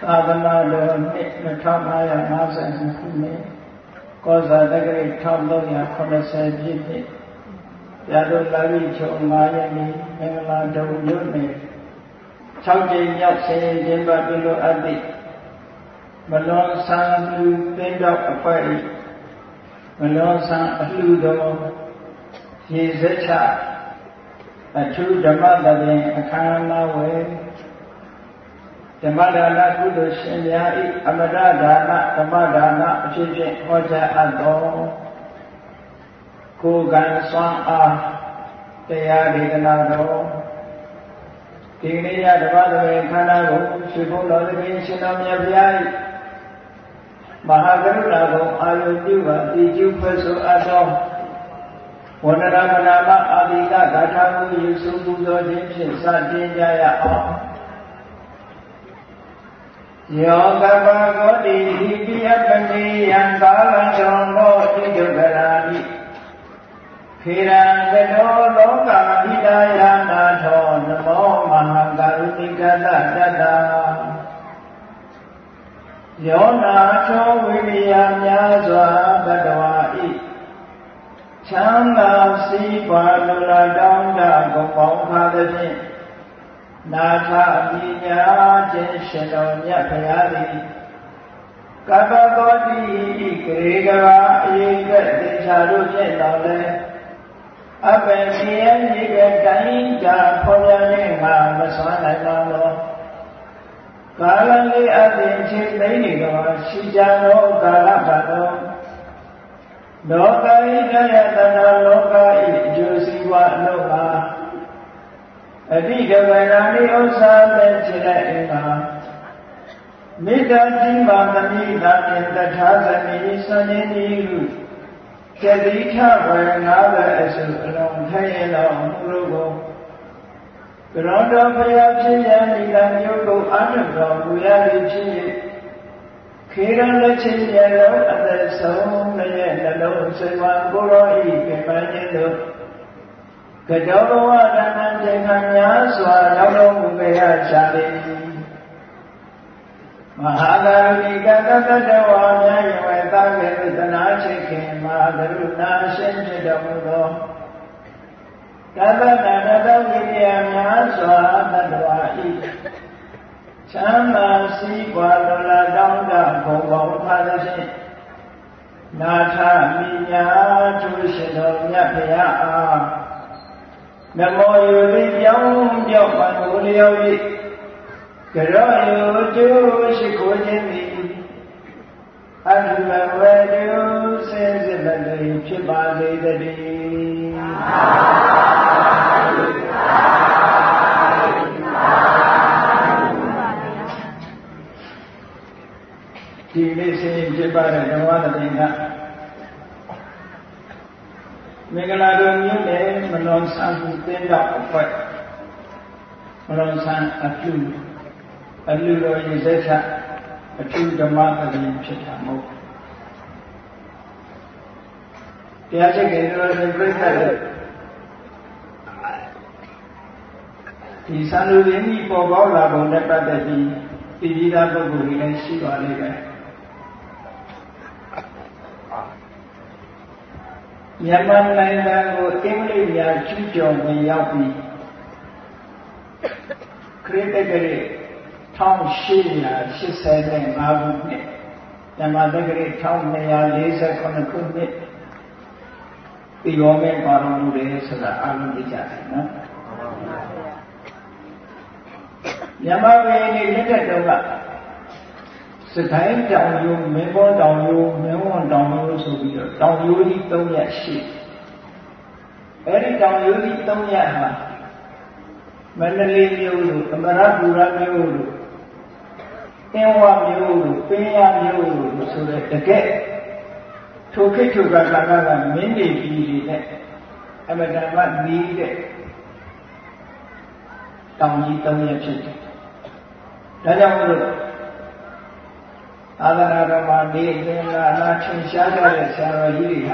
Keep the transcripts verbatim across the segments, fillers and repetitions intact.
သာသနာတော်နှစ်နှစ်ထောင်ငါးရာငါးဆယ်နှစ်ခုနှစ်ကောဇာတက္ကရာတစ်ထောင်သုံးရာခုနှစ်ဆယ်ပြည့်နှစ်ရတို့လာပြီချုံငါးရက်နေ့မင်္ဂလာတုံမြို့နယ်၆ကြိမ်မြောက်ဆင်ကျင်းပပြုလို့အပ်သည့်မလွန်ဆန်းလူသင်းတော်အဖွဲ့၏မလွန်ဆန်းအလှူတော်ရေစက်ချအထူးဓမ္မသဘင်အခမ်းအနားဝယ်ဓမ္မဒါနကုသိုလ်ရှင်များ၏အမတဒါနဓမ္မဒါနအဖြစ်ဖြင့်ဟောကြားအပ်သောကိုယ်ကံစွမ်းအားတရားဒေသနာတော်ဒီနေ့ရဓမ္မသဘင်ခန္ဓာကိုရှင်ဘုရားသခင်ရှင်တော်မြတ်ဗျာ၏မဟာကရုဏာကိုအာရုံပြုပါတည်ကျူးဖွဲ့ဆိုအပ်သောဝန္ဒနာမနာမအာတိကဂါထာကိုယူစုပူဇော်ခြင်းဖြင့်စတင်ကြရအောင်ယောကပဂောတိဟိပိယပတိယံကာလံသောမောတိတုကရာတိခေရံကတောလောကဟိတယနာထောနမောမဟာကရုဏိကတတတ္တယောနာသောဝိရိယများစွာဘဒဝါဤချမ်းသာစီးပွားလူလာတောင်းတဂုံပေါင်းခါသည်ဖြင့်နာထအမိညာခြင်းရှင်တော်မြတ်ဖရာသည်ကပ္ပကောတိဤဂရေကဘာအရေးကတေချာတို့ဖြင့်တော်လဲအပင်စီယမြေကတိုင်းကြဖော်ပြနေမှာမစွမ်းနိုင်ပါတော့ကာလလေးအပြင်ချင်းသိနေတော့ရှိကြသောကာလပတ်တော်လောကဤတယတနာလောကဤအကျိုးစီးပွားအလို့ပါအတိကဝေရာနိဥစ္စာမဲ့ခြေလက်အင်္ဂါမေတ္တာကြီးပါသမိသာပြင်တထာဇမိစွန်ရင်းဤဟုကျတိထဝေငါးပဲအစုအလုံးထိုင်ရတော်မူလို့ကိုကရောတော်ဘုရားဖြစ်ရန်ဒီကမျိုးကိုအာထုတော်မူရသည်ဖြစ်၍ခေရလက်ချင်းရလုံးအသက်ဆုံးရဲ့နှလုံးစိတ်ဝါကိုရောဤပြပန်းခြင်းတို့ကတောဘဝတဏ္ဍတေခံများစွာရောက်တော်မူကြရချာသည်မဟာကရုဏိကတတ္တဝါများယဝေသကေသနာချိခင်မဟာကရုဏာရှင်ဖြစ်တော်မူသောကတ္တနာတတဝိရိယများစွာတတ္တဝါဤချမ်းသာစီးပွားလိုလားတောင်းတဘုံဘောင်ဖာသည်ဖြင့်နာထမိညာသူရှင်တော်မြတ်ဖရာအားနမောယုတိပြောင်းပြောင်းပန်ကိုလျော်၍ကရောယုကျိုးရှိခိုးခြင်းသည်အထုဘဝတုစေစစ်တည်းဖြစ်ပါစေတည်းဒီနေ့ဆင်းဖြစ်ပါတဲ့ဓမ္မသဘင်ကမင်္ဂလာတော်မြို့နယ်မလွန်ဆန်းသူသင်းတော်အဖွဲ့မလွန်ဆန်းအပြုအလူတော်ရေစက်ချအထူးဓမ္မသဘင်ဖြစ်တာမဟုတ်တရားချက်ကေတော်ရှင်ပြိဿတဲ့ဒီဆန္ဒရင်းကြီးပေါ်ပေါက်လာပုံနဲ့ပတ်သက်ပြီးပြည်ပြည်သားပုဂ္ဂိုလ်တွေလည်းရှိပါလိမ့်မယ်မြန်မာနိုင်ငံကိုအင်္ဂလိပ်များကျူးကျော်ဝင်ရောက်ပြီးခရစ်တက္ကရာတစ်ထောင်ရှစ်ရာရှစ်ဆယ်ငါးခုနှစ်မြန်မာတက္ကရာတစ်ထောင်နှစ်ရာလေးဆယ်ခုနှစ်ခုနှစ်ပြီးရောမဲ့ပါတော်မူတယ်ဆိုတာအားလုံးသိကြတယ်နော်မြန်မာပြည်နေလက်ထက်တုန်းကစကိုင်းတောင်ရိုးမင်းဘောတောင်ရိုးမင်းဝံတောင်ရိုးဆိုပြီးတော့တောင်ရိုးကြီးသုံးရပ်ရှိအဲဒီတောင်ရိုးကြီးသုံးရပ်ဟာမန္တလေးမြို့လိုအမရပူရမြို့လိုအင်းဝမြို့လိုပင်းရမြို့လိုဆိုတဲ့တကယ်ထိုခိတ်ထိုကကာကကမင်းတွေပြည်တွေနဲ့အမတန်မှနီးတဲ့တောင်ကြီးသုံးရပ်ဖြစ်တယ်ဒါကြောင့်မို့လို့သာသနာတော်မှာနေသင်္ကာနာထင်ရှားကြတဲ့ဆရာတော်ကြီးတွေဟာ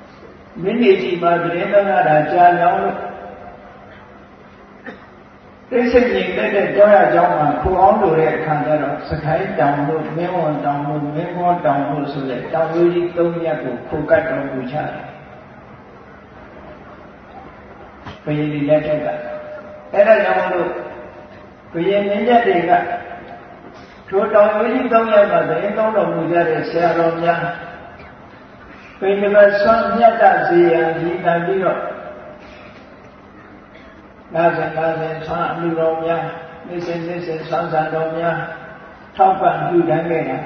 မိနစ်ကြီးမှာတရင်သံဃာတာကြာကြောင်းလို့တိတ်ဆိတ်ငြိမ်သက်တဲ့ကြောရကြောင်းမှာခိုအောင်လို့တဲ့အခါကျတော့စခိုင်းတောင်လို့မင်းဝန်တောင်လို့မင်းဘောတောင်လို့ဆိုတဲ့တောင်ရိုးကြီးသုံးရပ်ကိုခိုကတ်တော်မူချတယ်ဘုရင်ဒီလက်ထက်ကအဲ့ဒါကြောင့်လို့ဘုရင်မင်းမြတ်တွေကထိုတောင်ရိုးကြီးသုံးရပ်မှာသတင်းသုံးတော်မူကြတဲ့ဆရာတော်များပိဋကဆွမ်းမြတ်တစေရန်ဒီတန်ပြီးတော့နာဇင်နာဇင်ဆွမ်းအမှုတော်များနေစဉ်နေစဉ်ဆွမ်းဆံတော်များထောက်ပံ့ပြုတန်းခဲ့တာ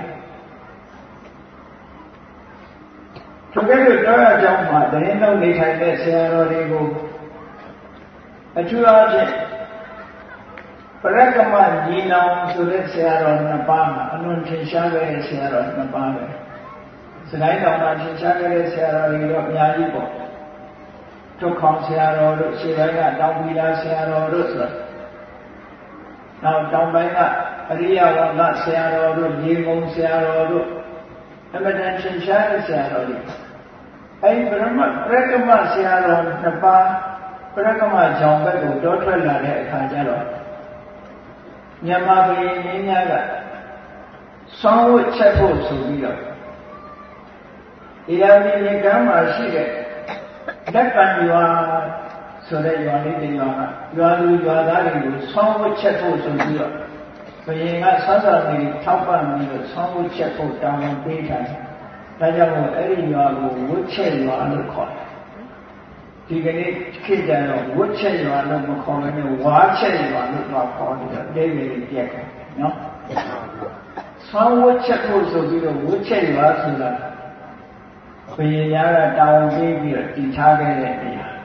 ထိုကဲ့သို့တော်ရကြောင်းမှာသတင်းသုံးနေထိုင်တဲ့ဆရာတော်တွေကိုအထူးအားဖြင့်ပရကမညီနောင်ဆိုတဲ့ဆရာတော်နှစ်ပါးမှာအလွန်ထင်ရှားခဲ့တဲ့ဆရာတော်နှစ်ပါးပဲစကိုင်းတော်မှာထင်ရှားခဲ့တဲ့ဆရာတော်တွေတော့အများကြီးပေါ့ဒုက္ခဆရာတော်တို့ရှေ့ပိုင်းကတောင်ပီလာဆရာတော်တို့ဆိုတော့တောင်ပိုင်းကအရိယဝါဒဆရာတော်တို့ရေငုံဆရာတော်တို့အမတန်ထင်ရှားတဲ့ဆရာတော်တွေအဲဒီပရမပရကမဆရာတော်နှစ်ပါးပရကမကြောင့်ဘက်ကိုတောထွက်လာတဲ့အခါကျတော့မြန်မာပြည်မင်းများကဆောင်းဝတ်ချက်ဖို့ဆိုပြီးတော့ဒီလိုမျိုးရေကမ်းမှာရှိတဲ့လက်ကံရွာဆိုတဲ့ရွာလေးတစ်ရွာကရွာလူရွာသားတွေကိုဆောင်းဝတ်ချက်ဖို့ဆိုပြီးတော့ဘုရင်ကဆောင်းစာတွေထောက်ပံ့ပြီးတော့ဆောင်းဝတ်ချက်ဖို့တောင်းဝန်ပေးထားတယ်။ဒါကြောင့်မို့အဲ့ဒီရွာကိုဝတ်ချက်ရွာလို့ခေါ်တယ်။ဒီကနေ့ခေတ်ကျတော့ဝတ်ချက်ရွာလို့မခေါ်ဘဲနဲ့ဝါချက်ရွာလို့တော့ခေါ်တယ်။ဒိဗေပြက်တယ်နော်။ဆောင်းဝတ်ချက်ဖို့ဆိုပြီးတော့ဝတ်ချက်ရွာဆိုတာဘုရင်များကတောင်းပေးပြီးတော့တည်ထားခဲ့တဲ့နေရာ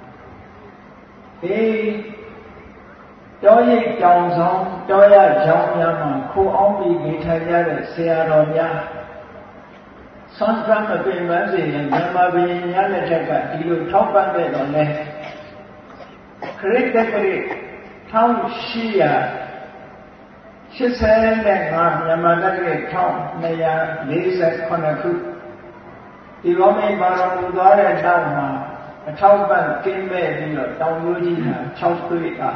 အေးတောရိပ်တောင်ဆောင်တောရချောင်းများမှာခိုးအောင်ပြီးနေထိုင်ကြတဲ့ဆရာတော်များဆွမ်းကမ်းမပင်ပန်းစေရင်မြန်မာဘုရင်များလက်ထက်ကဒီလိုထောက်ပံ့ခဲ့တော့လဲခရစ်တက္ကရာတစ်ထောင်ရှစ်ရာရှစ်ဆယ်နဲ့ငါမြန်မာတက္ကရာတစ်ထောင်နှစ်ရာလေးဆယ်ခုနှစ်ခုဒီဘောမင်းပါတော်မူသွားတဲ့နောက်မှာအထောက်ပံ့ကင်းမဲ့ပြီးတော့တောင်ရိုးကြီးဟာ၆သွေးက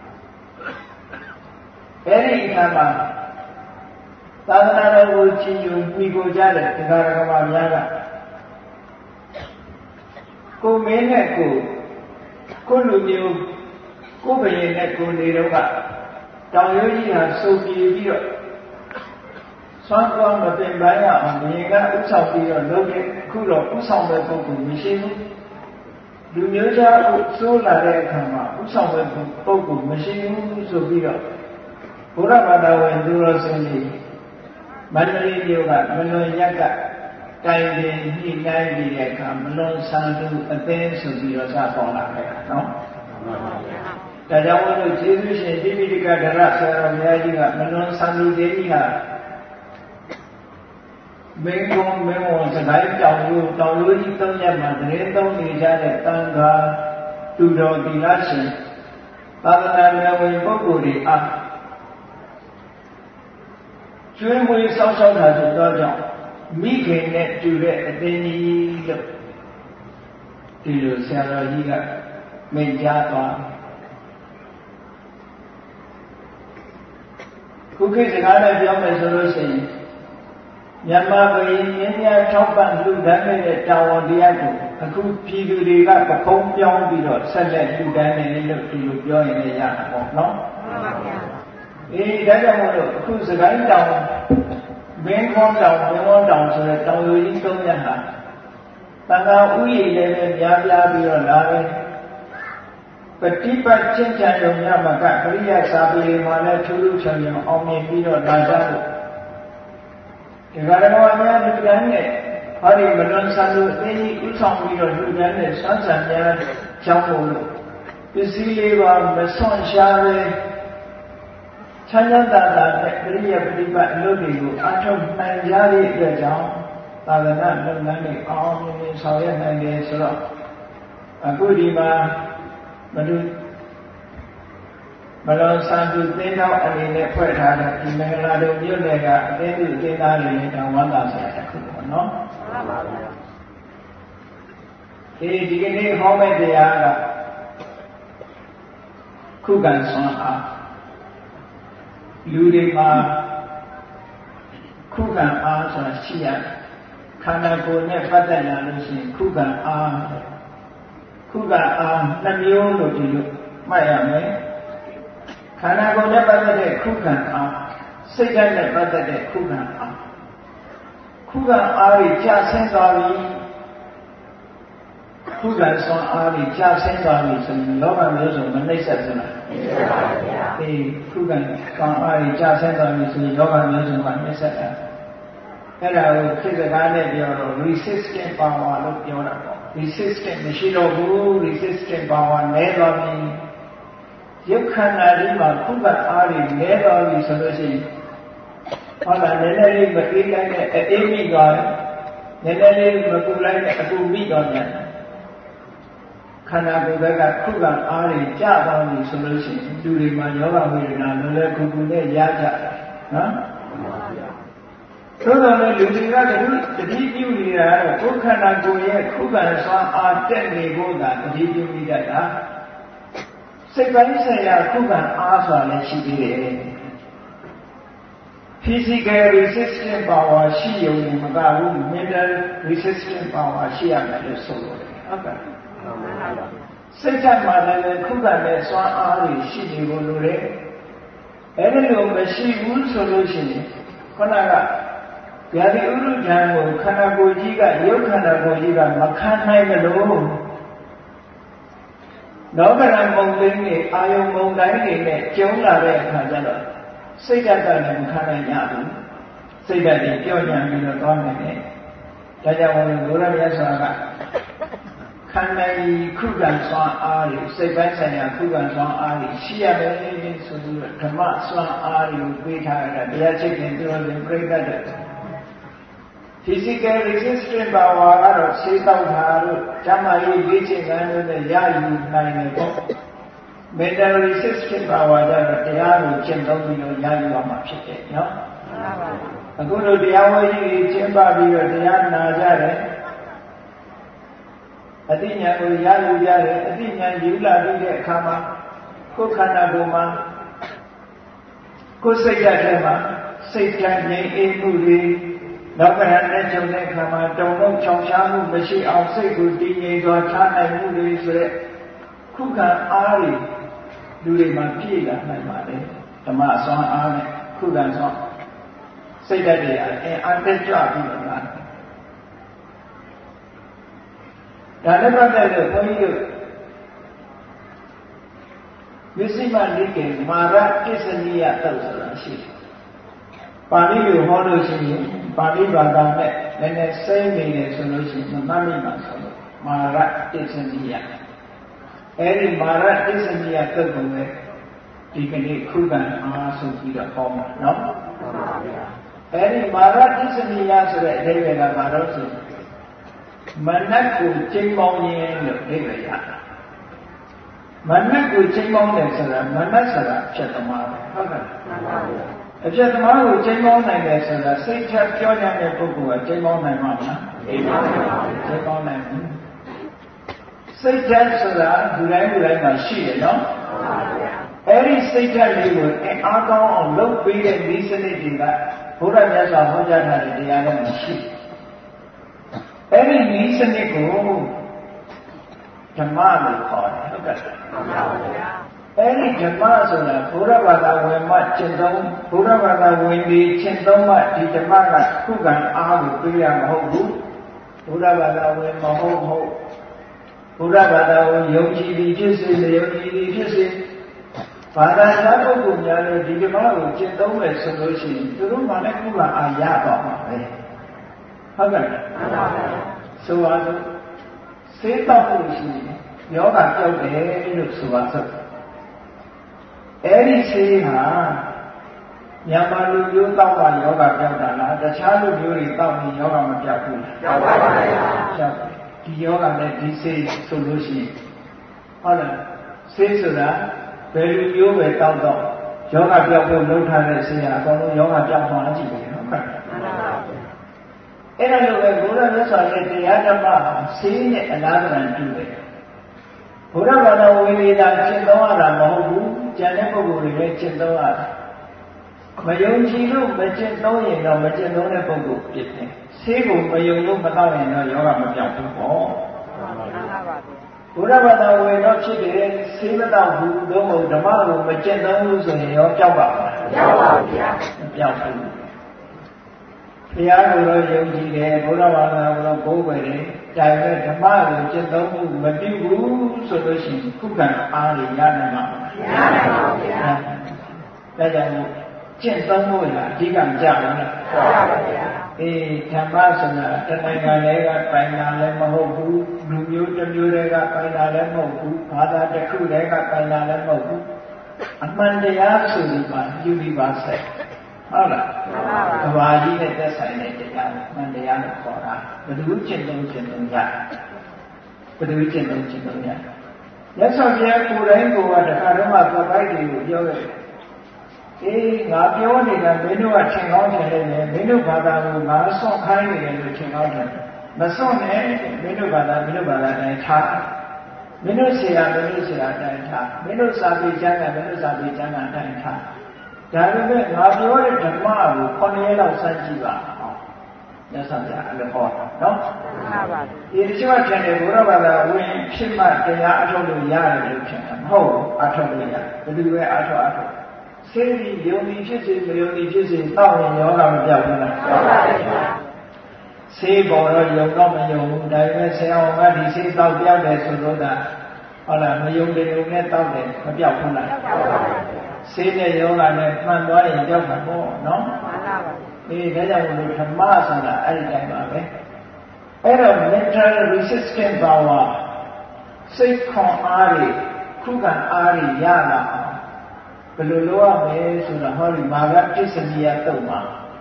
အဲဒီအခါမှာသာသနာတော်ကိုချီးကျူးမိကိုကြတဲ့တရားဓမ္မများကကိုမင်းနဲ့ကိုကိုလူမျိုးကိုဘယင်နဲ့ကိုနေတော့ကတောင်ရိုးကြီးဟာစုပ်ပြေပြီးတော့ဆွမ်းကောင်းမပင်ပန်းရအောင်ဘုရင်ကဥဆောင်ပြီးတော့လုပ်တဲ့အခုတော့ဥဆောင်တဲ့ပုဂ္ဂိုလ်မရှိဘူးလူမျိုးသားကိုစိုးလာတဲ့အခါမှာဥဆောင်တဲ့ပုဂ္ဂိုလ်မရှိဘူးဆိုပြီးတော့ဘုရားဘာသာဝင်သူတော်စင်ကြီးမန္တလေးမြို့ကမလွန်ရက်ကတိုင်ပင်ညှိနှိုင်းပြီးတဲ့အခါမလွန်ဆန်သူအသင်းဆိုပြီးတော့စပေါ်လာခဲ့တာနော်ဒါကြောင့်မို့လို့ကျေးဇူးရှင်တိပိဋကဒရဆရာတော်များကြီးကမလွန်ဆန်သူဒေကြီးဟာမင်းကုန်းမင်းဝန်စကိုင်းတောင်ရိုးတောင်ရိုးကြီးသုံးရက်မှာတရေသုံးနေကြတဲ့တန်ခါသူတော်သီလရှင်သာသနာ့ဝင်ပုဂ္ဂိုလ်တွေအားကျွေးမွေးစောင့်ရှောက်တာဆိုတော့ကြောင့်မိခင်နဲ့တူတဲ့အသင်းကြီးလို့ဒီလိုဆရာတော်ကြီးကမိန့်ကြားသွားခုခေတ်စကားနဲ့ပြောမယ်ဆိုလို့ရှိရင်မြန်မာပြည်မြင်းများထောက်ပံ့လူဒန်းတဲ့တာဝန်တရားကိုအခုပြည်သူတွေကပခုံးပြောင်းပြီးတော့ဆက်လက်လူဒန်းနေလို့ဒီလိုပြောရင်လည်းရတာပေါ့နော်မှန်ပါဗျာအေးဒါကြောင့်မို့လို့အခုစကိုင်းတောင်မင်းခေါင်းတောင်မင်းခေါင်းတောင်ဆိုတဲ့တောင်ရိုးကြီးသုံးရပ်ဟာတန်ခါဥယျာဉ်လည်းပဲများပြားပြီးတော့လာပဲပฏิပတ်ချင်းချံရုံများမှာကပရိယစာပေတွေမှာလည်းထူးထူးချွန်ချွန်အောင်မြင်ပြီးတော့လာကြလို့ဒီကရဏဝများလူတန်းနဲ့ဟောဒီမလွန်ဆန်လို့အင်းကြီးဥဆောင်ပြီးတော့လူတန်းနဲ့ဆွမ်းဆံများကြောင်းလို့ပစ္စည်းလေးပါမဆွန့်ရှားပဲချမ်းသာတာနဲ့ပရိယပฏิပတ်အလုပ်တွေကိုအထောက်နိုင်ကြတဲ့အတွက်ကြောင့်သာသနာ့လုပ်ငန်းတွေအောင်မြင်မြင်ဆောင်ရွက်နိုင်တယ်ဆိုတော့အခုဒီမှာမလူမလွန်ဆန်သူသင်းတော်အနေနဲ့ဖွဲ့ထားတဲ့ဒီမင်္ဂလာတော်မြို့နယ်ကအသင်းသူအသင်းသားတွေနဲ့တောင်ဝမ်းသာဆရာတစ်ခုပေါ့နော်မှန်ပါဗျာဒီဒီကနေ့ဟောမယ့်တရားကခုခံစွမ်းအားလူတွေမှာခုခံအားဆိုတာရှိရတယ်ခန္ဓာကိုယ်နဲ့ပတ်သက်လာလို့ရှိရင်ခုခံအားခုခံအားနှစ်မျိုးလို့ဒီလိုမှတ်ရမယ်ခန္ဓာကိုယ်နဲ့ပတ်သက်တဲ့ခုခံအားစိတ်ဓာတ်နဲ့ပတ်သက်တဲ့ခုခံအားခုခံအားတွေကြာဆင်းသွားပြီခုခံစွမ်းအားတွေကြာဆင်းသွားပြီဆိုရင်လောကမျိုးစုံမနှိမ့်ဆက်ဘူးလားနှိမ့်ဆက်ပါဗျာအေးခုခံစွမ်းအားတွေကြာဆင်းသွားပြီဆိုရင်လောကမျိုးစုံကနှိမ့်ဆက်တာအဲ့ဒါကိုခေတ်စကားနဲ့ပြောတော့ resistant power လို့ပြောတာပေါ့ resistant မရှိတော့ဘူး resistant power နည်းသွားပြီရုပ်ခန္ဓာကြီးမှာခုခံအားတွေနည်းသွားပြီဆိုလို့ရှိရင်ဟုတ်လားနည်းနည်းလေးမအေးလိုက်နဲ့အေးမိသွားတယ်နည်းနည်းလေးမပူလိုက်နဲ့အပူမိသွားတယ်ခန္ဓာကိုယ်ဘက်ကခုခံအားတွေကျသွားပြီဆိုလို့ရှိရင်လူတွေမှာယောဂဝေဒနာလည်းလည်းခုခုနဲ့ရကြတယ်နော်သို့တော်လည်းလူတွေကတတိတတိပြုနေတာတော့ကိုယ်ခန္ဓာကိုယ်ရဲ့ခုခံစွမ်းအားတက်နေဖို့သာတတိပြုမိတတ်တာစိတ်ပိုင်းဆိုင်ရာခုခံအားဆိုတာလည်းရှိသေးတယ် physical resistant power ရှိရုံနဲ့မကဘူး mental resistant power ရှိရမယ်လို့ဆိုလို့ဟုတ်ကဲ့စိတ်ဓာတ်မှာလည်းခုခံတဲ့စွမ်းအားတွေရှိနေဖို့လိုတယ်အဲ့ဒီလိုမရှိဘူးဆိုလို့ရှိရင်ခုနကဗျာတိဥရုဉာဏ်ကိုခန္ဓာကိုယ်ကြီးကရုပ်ခန္ဓာကိုယ်ကြီးကမခံနိုင်မလို့လောကရန်မုံသိန်းတွေအာယုံမုံတိုင်းတွေနဲ့ကျုံလာတဲ့အခါကျတော့စိတ်ဓာတ်ကလည်းမခံနိုင်ကြဘူးစိတ်ဓာတ်တွေပြော့ညံပြီးတော့သွားနေတယ်ဒါကြောင့်ဘုရားမြတ်စွာကခန္ဓာကြီးခုခံစွမ်းအားတွေစိတ်ပိုင်းဆိုင်ရာခုခံစွမ်းအားတွေရှိရမယ်ဆိုပြီးတော့ဓမ္မစွမ်းအားတွေကိုပေးထားတာတရားချစ်ခင်သူတော်စင်ပြိဋ္ဌာတ်တဲ့ physical resistant power ကတော့စေတောက်တာတို့ဓမ္မရေးလေ့ကျင့်ခန်းတွေနဲ့ရယူနိုင်တယ်ပေါ့ mental resistant power ကတော့တရားကိုကျင့်သုံးပြီးတော့ရယူရမှာဖြစ်တယ်နော်အခုတို့တရားဝဲကြီးကျင့်ပပြီးတော့တရားနာကြတယ်အတိညာကိုရယူကြတယ်အတိညာယူလာပြီးတဲ့အခါမှာကိုယ်ခန္ဓာကိုယ်မှာကိုယ်စိတ်ဓာတ်ထဲမှာစိတ်ဓာတ်ငြိမ်အေးမှုတွေနောက်ခဏနဲ့ကြုံတဲ့အခါမှာတုံ့လုံးချောင်ရှားမှုမရှိအောင်စိတ်ကိုတည်ငြိမ်စွာထားနိုင်မှုတွေဆိုတဲ့ခုခံအားတွေလူတွေမှာပြည့်လာနိုင်ပါတယ်ဓမ္မအစွမ်းအားနဲ့ခုခံစွမ်းစိတ်ဓာတ်တွေအင်အားတက်ကြွပြီးတော့လာဒါနဲ့ပတ်သက်လို့ဘုန်းကြီးတို့မစ္စည်းမနိကေမာရပစ္စနိယတုတ်ဆိုတာရှိတယ်ပါဠိလိုဟောလို့ရှိရင်ပါဠိဘာသာနဲ့လည်းလည်းစိမ့်နေတယ်ဆိုလို့ရှိရင်မမှတ်မိမှာဆိုလို့မာရပစ္စနိယအဲဒီမာရပစ္စနိယတုတ်ကိုပဲဒီကနေ့ခုခံအားဆိုပြီးတော့ဟောမှာနော်အဲဒီမာရပစ္စနိယဆိုတဲ့အဓိပ္ပာယ်ကဘာလို့ဆိုမနတ်ကိုချိန်ပေါင်းခြင်းလို့အဓိပ္ပာယ်ရတာမနတ်ကိုချိန်ပေါင်းတယ်ဆိုတာမနတ်ဆိုတာဖြစ်သမားပဲဟုတ်ကဲ့အဖြစ်သမားကိုချိန်ပေါင်းနိုင်တယ်ဆိုတာစိတ်ထက်ပြောကြတဲ့ပုဂ္ဂိုလ်ကချိန်ပေါင်းနိုင်မှာမလားချိန်ပေါင်းနိုင်ပါဘူးချိန်ပေါင်းနိုင်ဘူးစိတ်ထက်ဆိုတာဒီတိုင်းဒီတိုင်းမှာရှိတယ်နော်အဲ့ဒီစိတ်ထက်လေးကိုအားကောင်းအောင်လုပ်ပေးတဲ့ဤစနစ်တွေကဘုရားမြတ်စွာဟောကြားထားတဲ့တရားတွေမှာရှိတယ်အဲ့ဒီဤစနစ်ကိုဓမ္မလို့ခေါ်တယ်ဟုတ်ကဲ့မှန်ပါဗျာအဲ့ဒီဓမ္မဆိုတာဘုရားဘာသာဝင်မှကျင့်သုံးဘုရားဘာသာဝင်ဒီကျင့်သုံးမှဒီဓမ္မကခုခံအားကိုပြရမဟုတ်ဘူးဘုရားဘာသာဝင်မဟုတ်ဟုတ်ဘုရားဘာသာဝင်ယုံကြည်ပြီးဖြစ်စေမယုံကြည်ပြီးဖြစ်စေဘာသာသားပုဂ္ဂိုလ်များလည်းဒီဓမ္မကိုကျင့်သုံးမယ်ဆိုလို့ရှိရင်သူတို့မှလည်းခုခံအားရတော့မှာပဲဟုတ်ကဲ့မှန်ပါဗျာဆိုပါစို့စေတောက်လို့ရှိရင်ယောဂကြောက်တယ်လို့ဆိုပါစို့အဲ့ဒီဆေးဟာမြန်မာလူမျိုးတောက်တာယောဂကြောက်တာလားတခြားလူမျိုးတွေတောက်ရင်ယောဂမပြောက်ဘူးလားပြောက်ပါပါဗျာပြောက်ဒီယောဂနဲ့ဒီဆေးဆိုလို့ရှိရင်ဟုတ်လားဆေးဆိုတာဘယ်လူမျိုးပဲတောက်တော့ယောဂပြောက်ဖို့လုပ်ထားတဲ့ဆေးဟာအကုန်လုံးယောဂပြောက်သွားကြည့်တယ်ဟုတ်ကဲ့အဲ့ဒါလိုပဲဘုရားမြတ်စွာရဲ့တရားဓမ္မဆေးနဲ့အလားတူတူတယ်ဘုရားဘာသာဝင်နေတာရှင်းသုံးရတာမဟုတ်ဘူးကျန်တဲ့ပုဂ္ဂိုလ်တွေလည်းကျင့်သုံးရတယ်မယုံကြည်လို့မကျင့်သုံးရင်တော့မကျင့်သုံးတဲ့ပုဂ္ဂိုလ်ဖြစ်တယ်ဆေးကိုမယုံလို့မတော့ရင်တော့ယောဂမပြောက်ဘူးပေါ့ဘုရားဘာသာဝင်တော့ဖြစ်တယ်ဆေးမတော့ဘူးသို့မဟုတ်ဓမ္မကိုမကျင့်သုံးလို့ဆိုရင်ရောပြောက်ပါမလားပြောက်ပါဗျာမပြောက်ဘူးဘုရားကိုတော့ယုံကြည်တယ်ဘုရားဘာသာကိုတော့ကိုးကွယ်တယ်ဒါပေမဲ့ဓမ္မကိုကျင့်သုံးမှုမပြုဘူးဆိုလို့ရှိရင်ခုခံအားတွေရနိုင်မှာရနိုင်ပါဗျာဒါကြောင့်ကျင့်သုံးဖို့làအဓိကမကြဘူးလားဟုတ်ပါဗျာအေးဓမ္မဆိုတာတဏှာလည်းကပိုင်တာလည်းမဟုတ်ဘူးလူမျိုးတစ်မျိုးတွေကပိုင်တာလည်းမဟုတ်ဘူးဘာသာတစ်ခုတည်းကပိုင်တာလည်းမဟုတ်ဘူးအမှန်တရားဆိုပြီးပါယူပြီးပါဆက်ဟုတ်လားမှန်ပါပါကဘာကြီးနဲ့သက်ဆိုင်တဲ့တရားအမှန်တရားကိုခေါ်တာဘယ်သူကျင့်သုံးကျင့်သုံးရဘယ်သူကျင့်သုံးကျင့်သုံးရမြတ်စွာဘုရားကိုယ်တိုင်ကိုယ်ကတခါတော့မှသပိုက်တွေကိုပြောခဲ့တယ်အေးငါပြောနေတာမင်းတို့ကထင်ကောင်းထင်နေတယ်မင်းတို့ဘာသာကိုငါဆွန့်ခိုင်းနေတယ်လို့ထင်ကောင်းတယ်မဆွန့်နဲ့မင်းတို့ဘာသာမင်းတို့ဘာသာတိုင်းထားမင်းတို့ဆရာမင်းတို့ဆရာတိုင်းထားမင်းတို့စာပေကျမ်းကမင်းတို့စာပေကျမ်းကတိုင်းထားဒါပေမဲ့ငါပြောတဲ့ဓမ္မကိုခုနှစ်ရက်လောက်စမ်းကြည့်ပါမြတ်စွာဘုရားအဲ့လိုဟောတာနော်မှန်ပါပါဒီတချို့ကထင်တယ်ဘုရားဘာသာဝင်ဖြစ်မှတရားအထုတ်လို့ရတယ်လို့ထင်တာမဟုတ်ဘူးအထုတ်လို့ရတယ်ဘယ်သူပဲအထုတ်အထုတ်ဆေးဒီယုံကြည်ဖြစ်စေမယုံကြည်ဖြစ်စေတောက်ရင်ယောဂမပြောက်ဘူးလားပြောက်ပါဘူးဗျာဆေးပေါ်တော့ယုံတော့မယုံဘူးဒါပေမဲ့ဆရာတော်ကဒီဆေးတောက်ပြောက်တယ်ဆိုတော့ဒါဟုတ်လားမယုံတယ်ယုံနဲ့တောက်တယ်မပြောက်ဘူးလားပြောက်ပါဘူးဆေးတဲ့ယောဂနဲ့မှန်သွားရင်ပြောက်မှာပေါ့နော်မှန်ပါပါအေးဒါကြောင့်လို့ဓမ္မဆိုတာအဲ့ဒီတိုင်းပါပဲအဲ့တော့ mental resistance power စိတ်ခွန်အားတွေခုခံအားတွေရလာဘယ်လိုလုပ်ရမလဲဆိုတော့ဟောဒီမာဂပစ္စနိယတုံမှာ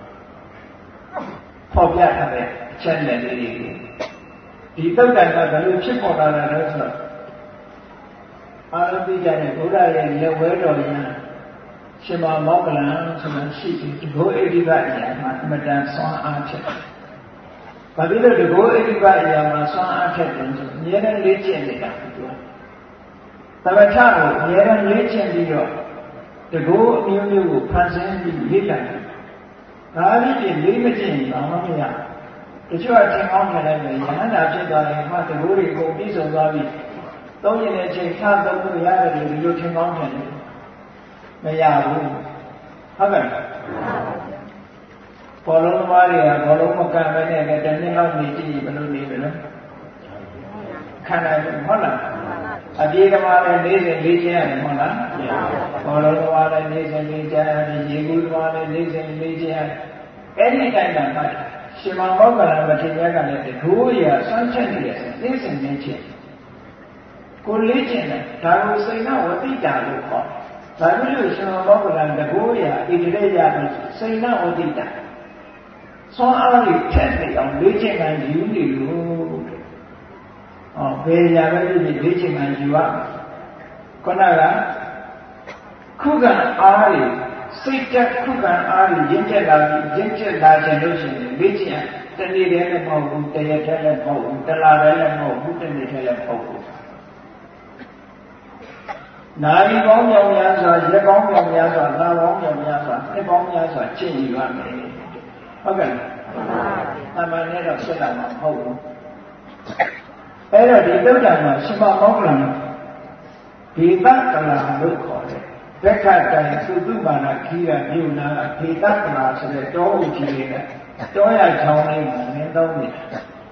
ဖော်ပြထားတဲ့အချက်လက်လေးတွေဒီတုတ်တန်ကဘယ်လိုဖြစ်ပေါ်လာတာလဲဆိုတော့အာရတိကြတဲ့ဘုရားရဲ့လက်ဝဲတော်ရန်ရှင်မမောက္ကလံဆိုတာရှိပြီးဒီဘိုးအိဒီကအရာမှာအမတန်ဆွမ်းအားဖြစ်တယ်။ဘာဖြစ်လို့ဒီဘိုးအိဒီကအရာမှာဆွမ်းအားဖြစ်တယ်ဆိုအများနဲ့လေ့ကျင့်နေတာသူကသမထကိုအများနဲ့လေ့ကျင့်ပြီးတော့တကူအမျိုးမျိုးကိုဖန်ဆင်းပြီးလေ့လာတယ်။ဒါအပြင်လေးမကျင့်ရင်ဘာမှမရ။တချို့အချင်းကောင်းတယ်လည်းရဟန္တာဖြစ်သွားတယ်မှတကူတွေအကုန်ပြီးဆုံးသွားပြီ။သုံးရင်လည်းချိန်ထားသုံးလို့ရတယ်လို့ဒီလိုထင်ကောင်းတယ်မရဘူးဟုတ်ကဲ့ဘောလုံးသမားတွေကဘောလုံးမကန်ပဲနဲ့တနေ့လောက်နေကြည့်ဘယ်လိုနေမလဲခံနိုင်ဟုတ်လားအပြေသမားလည်း၄၀လေးကျင်းရတယ်ဟုတ်လားဘောလုံးသမားလည်း၄၀လေးကျင်းရတယ်ရေကူးသမားလည်း၄၀လေးကျင်းရတယ်အဲ့ဒီတိုင်းမှာမှရှင်မောဂ္ဂလမထေရကလည်းတကူရဆွမ်းချက်နေတယ်သိစင်နေချင်းကိုလေးကျင်းတယ်ဒါကိုစိတ်နဝတိတာလို့ခေါ်ဘာဖြစ်လို့ရှင်မောဂ္ဂလံတကူရဣတိရေရလို့စိတ်နဝတိတာဆွမ်းအားကြီးထက်နေအောင်လေးကျင်းကယူနေလို့ဟောဘယ်ရာပဲဖြစ်ဖြစ်လေးကျင်းကယူရခုနကခုခံအားကြီးစိတ်တက်ခုခံအားကြီးရင့်ကျက်လာပြီးရင့်ကျက်လာခြင်းလို့ရှိရင်လေးကျင်းတနေ့တည်းလည်းမဟုတ်ဘူးတရက်တည်းလည်းမဟုတ်ဘူးတလတည်းလည်းမဟုတ်ဘူးတနေ့တည်းလည်းမဟုတ်ဘူးနိုင်ကောင်းကြောင်များစွာရက်ကောင်းကြောင်များစွာနာကောင်းကြောင်များစွာနှစ်ပေါင်းများစွာကျင့်ယူရမယ်ဟုတ်ကဲ့အမှန်နဲ့တော့ဖြစ်လာမှာမဟုတ်ဘူးအဲ့တော့ဒီသုဒ္ဓံမှာရှင်မမောက္ကလံဒေသကလာလို့ခေါ်တယ်ဘက္ခတံသုတုမာနခီးရပြုနာဒေသကလာဆိုတဲ့တောဥကြီးတွေကတောရချောင်းလေးမှာနင်းသုံးနေတာ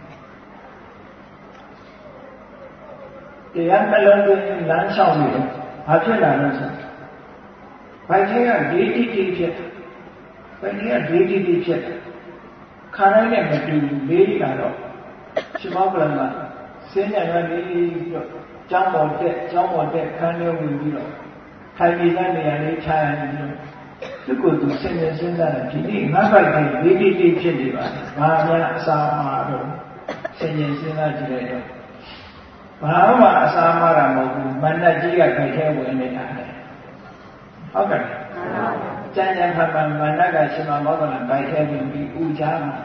တရားနှလုံးသွင်းလမ်းလျှောက်နေတယ်ဘာဖြစ်လာလဲဆိုဘိုင်ထဲကဒေတိတိဖြစ်ဘိုင်ထဲကဒေတိတိဖြစ်ခါတိုင်းနဲ့မတူလေးလာတော့ရှင်မောကလမှာစင်းညာကနေပြီးတော့ကျောင်းပေါ်တက်ကျောင်းပေါ်တက်ခန်းထဲဝင်ပြီးတော့ထိုင်ပြီးတဲ့နေရာလေးခြားရပြီးတော့သူ့ကိုယ်သူစဉ်းနေစဉ်းစားတယ်ဒီနေ့ငါ့ဘိုက်ထဲဒေတိတိဖြစ်နေပါဘာများအစာမှာတော့စဉ်းနေစဉ်းစားကြည့်လိုက်တော့ဘာမှအစာမရမဟုတ်ဘူးမနက်ကြီးကခိုက်ခဲဝင်နေတာဟုတ်ကဲ့ကျန်ကျန်ဖန်ဖန်မနက်ကရှင်မမောကလခိုက်ခဲဝင်ပြီးဥချာမှာ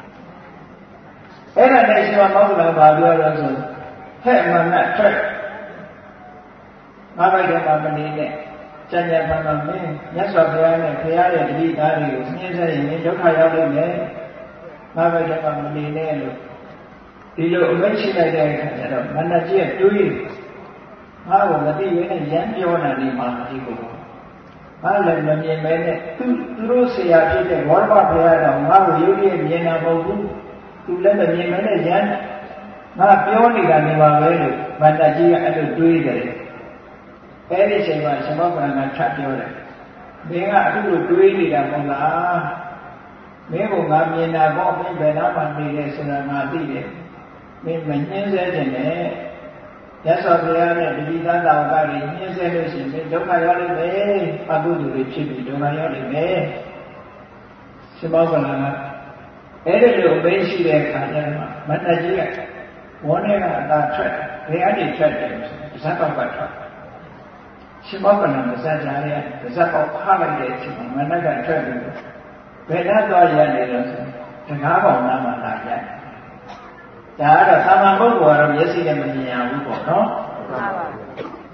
အဲ့ဒါနဲ့ရှင်မမောကလဘာပြောလဲဆိုဟဲ့မနက်ထွက်ငါဘိုက်ထဲမှာမနေနဲ့ကျန်တဲ့ဘာမှမင်းမြတ်စွာဘုရားနဲ့ဘုရားရဲ့တတိသားတွေကိုညှင်းဆဲရင်ဒုက္ခရောက်လိမ့်မယ်ငါပဲတော့မနေနဲ့လို့ဒီလိုအမိန့်ရှိလိုက်တဲ့အခါကျတော့မန္တကြီးကတွေးငါ့ကိုမသိဘဲနဲ့ရမ်းပြောတာဒီမှာဒီကိုငါလည်းမမြင်မဲနဲ့သူသူတို့ဆရာဖြစ်တဲ့ဝရမဘုရားတော်ငါ့ကိုရုပ်ရည်မြင်တာမဟုတ်ဘူးသူလည်းမမြင်မဲနဲ့ရမ်းငါပြောနေတာနေပါပဲလို့မန္တကြီးကအဲ့လိုတွေးတယ်အဲ့ဒီချိန်မှာရှင်မောကလန်ကထပ်ပြောတယ်မင်းကအခုလိုတွေးနေတာမဟုတ်လားမင်းကငါမြင်တာပေါ့မင်းဘယ်တော့မှနေတယ်ဆိုတာငါသိတယ်မင်းမညှင်းဆဲခြင်းနဲ့ရသော်ဘုရားနဲ့တတိသံတော်ကလည်းညှင်းဆဲလို့ရှိရင်ဒုက္ခရောက်လိမ့်မယ်အကုသိုလ်တွေဖြစ်ပြီးဒုက္ခရောက်လိမ့်မယ်ရှင်မောကလန်ကအဲ့ဒီလိုအသိရှိတဲ့အခါကျတော့မတ္တကြီးကဝန်းထဲကအသာထွက်ဘယ်အနေထွက်တယ်ဇတ်တော်ကထွက်ရှင်မောကလန်မစကြရတဲ့ဇတ်တော်ဖားလိုက်တဲ့အချိန်မှာမနက်ကထွက်ပြီးဘယ်တော့သွားရနေလို့ဆိုတကားပေါင်နားမှာလာရတယ်ဒါကတော့သာမန်ပုဂ္ဂိုလ်ကတော့မျက်စိနဲ့မမြင်ရဘူးပေါ့နော်မှန်ပါဘူး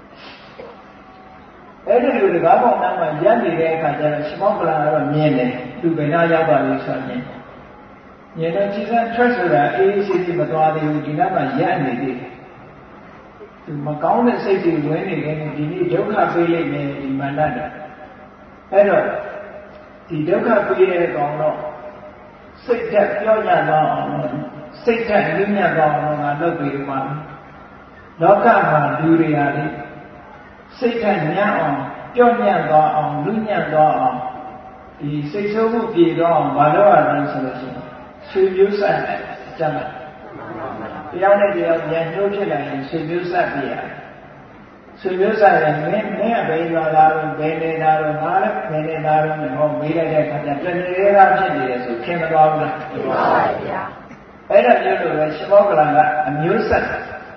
အဲ့ဒီလိုတကားပေါင်နားမှာရပ်နေတဲ့အခါကျတော့ရှင်မောကလန်ကတော့မြင်တယ်သူဘယ်တော့ရောက်ပါလို့ဆိုရင်မြင်တော့ကြည်စမ်းထွက်ဆိုတာအေးအေးဆေးဆေးမသွားသေးဘူးဒီနောက်မှရပ်နေသေးတယ်သူမကောင်းတဲ့စိတ်တွေဝင်နေတယ်ဒီနေ့ဒုက္ခပေးလိုက်မယ်ဒီမန္တတာအဲ့တော့ဒီဒုက္ခပေးတဲ့ကောင်တော့စိတ်ဓာတ်ပြောညံ့တော့စိတ်ဓာတ်ညံ့ညံ့တော့ငါလုပ်ပြီးမှလောကမှာလူတွေဟာလေစိတ်ဓာတ်ညံ့အောင်ပြောညံ့သွားအောင်လူညံ့သွားအောင်ဒီစိတ်ဆိုးမှုပြေတော့အောင်မလုပ်ရဘူးဆိုလို့ရှိရင်ဆွေမျိုးဆက်ကြမှာတရားနဲ့တရားဉာဏ်ညှိုးဖြစ်လာရင်ဆွေမျိုးဆက်ပြရဆွေမျိုးဆက်ရင်မင်းမင်းကဘယ်လိုလာတော့ဘယ်နေတာတော့ငါလည်းဘယ်နေတာတော့ဟောမေးလိုက်တဲ့အခါကျတဏှာကဖြစ်နေတယ်ဆိုခင်မသွားဘူးလားမှန်ပါဗျာအဲ့ဒါမျိုးလို့ပဲရှင်မောကလန်ကအမျိုးဆက်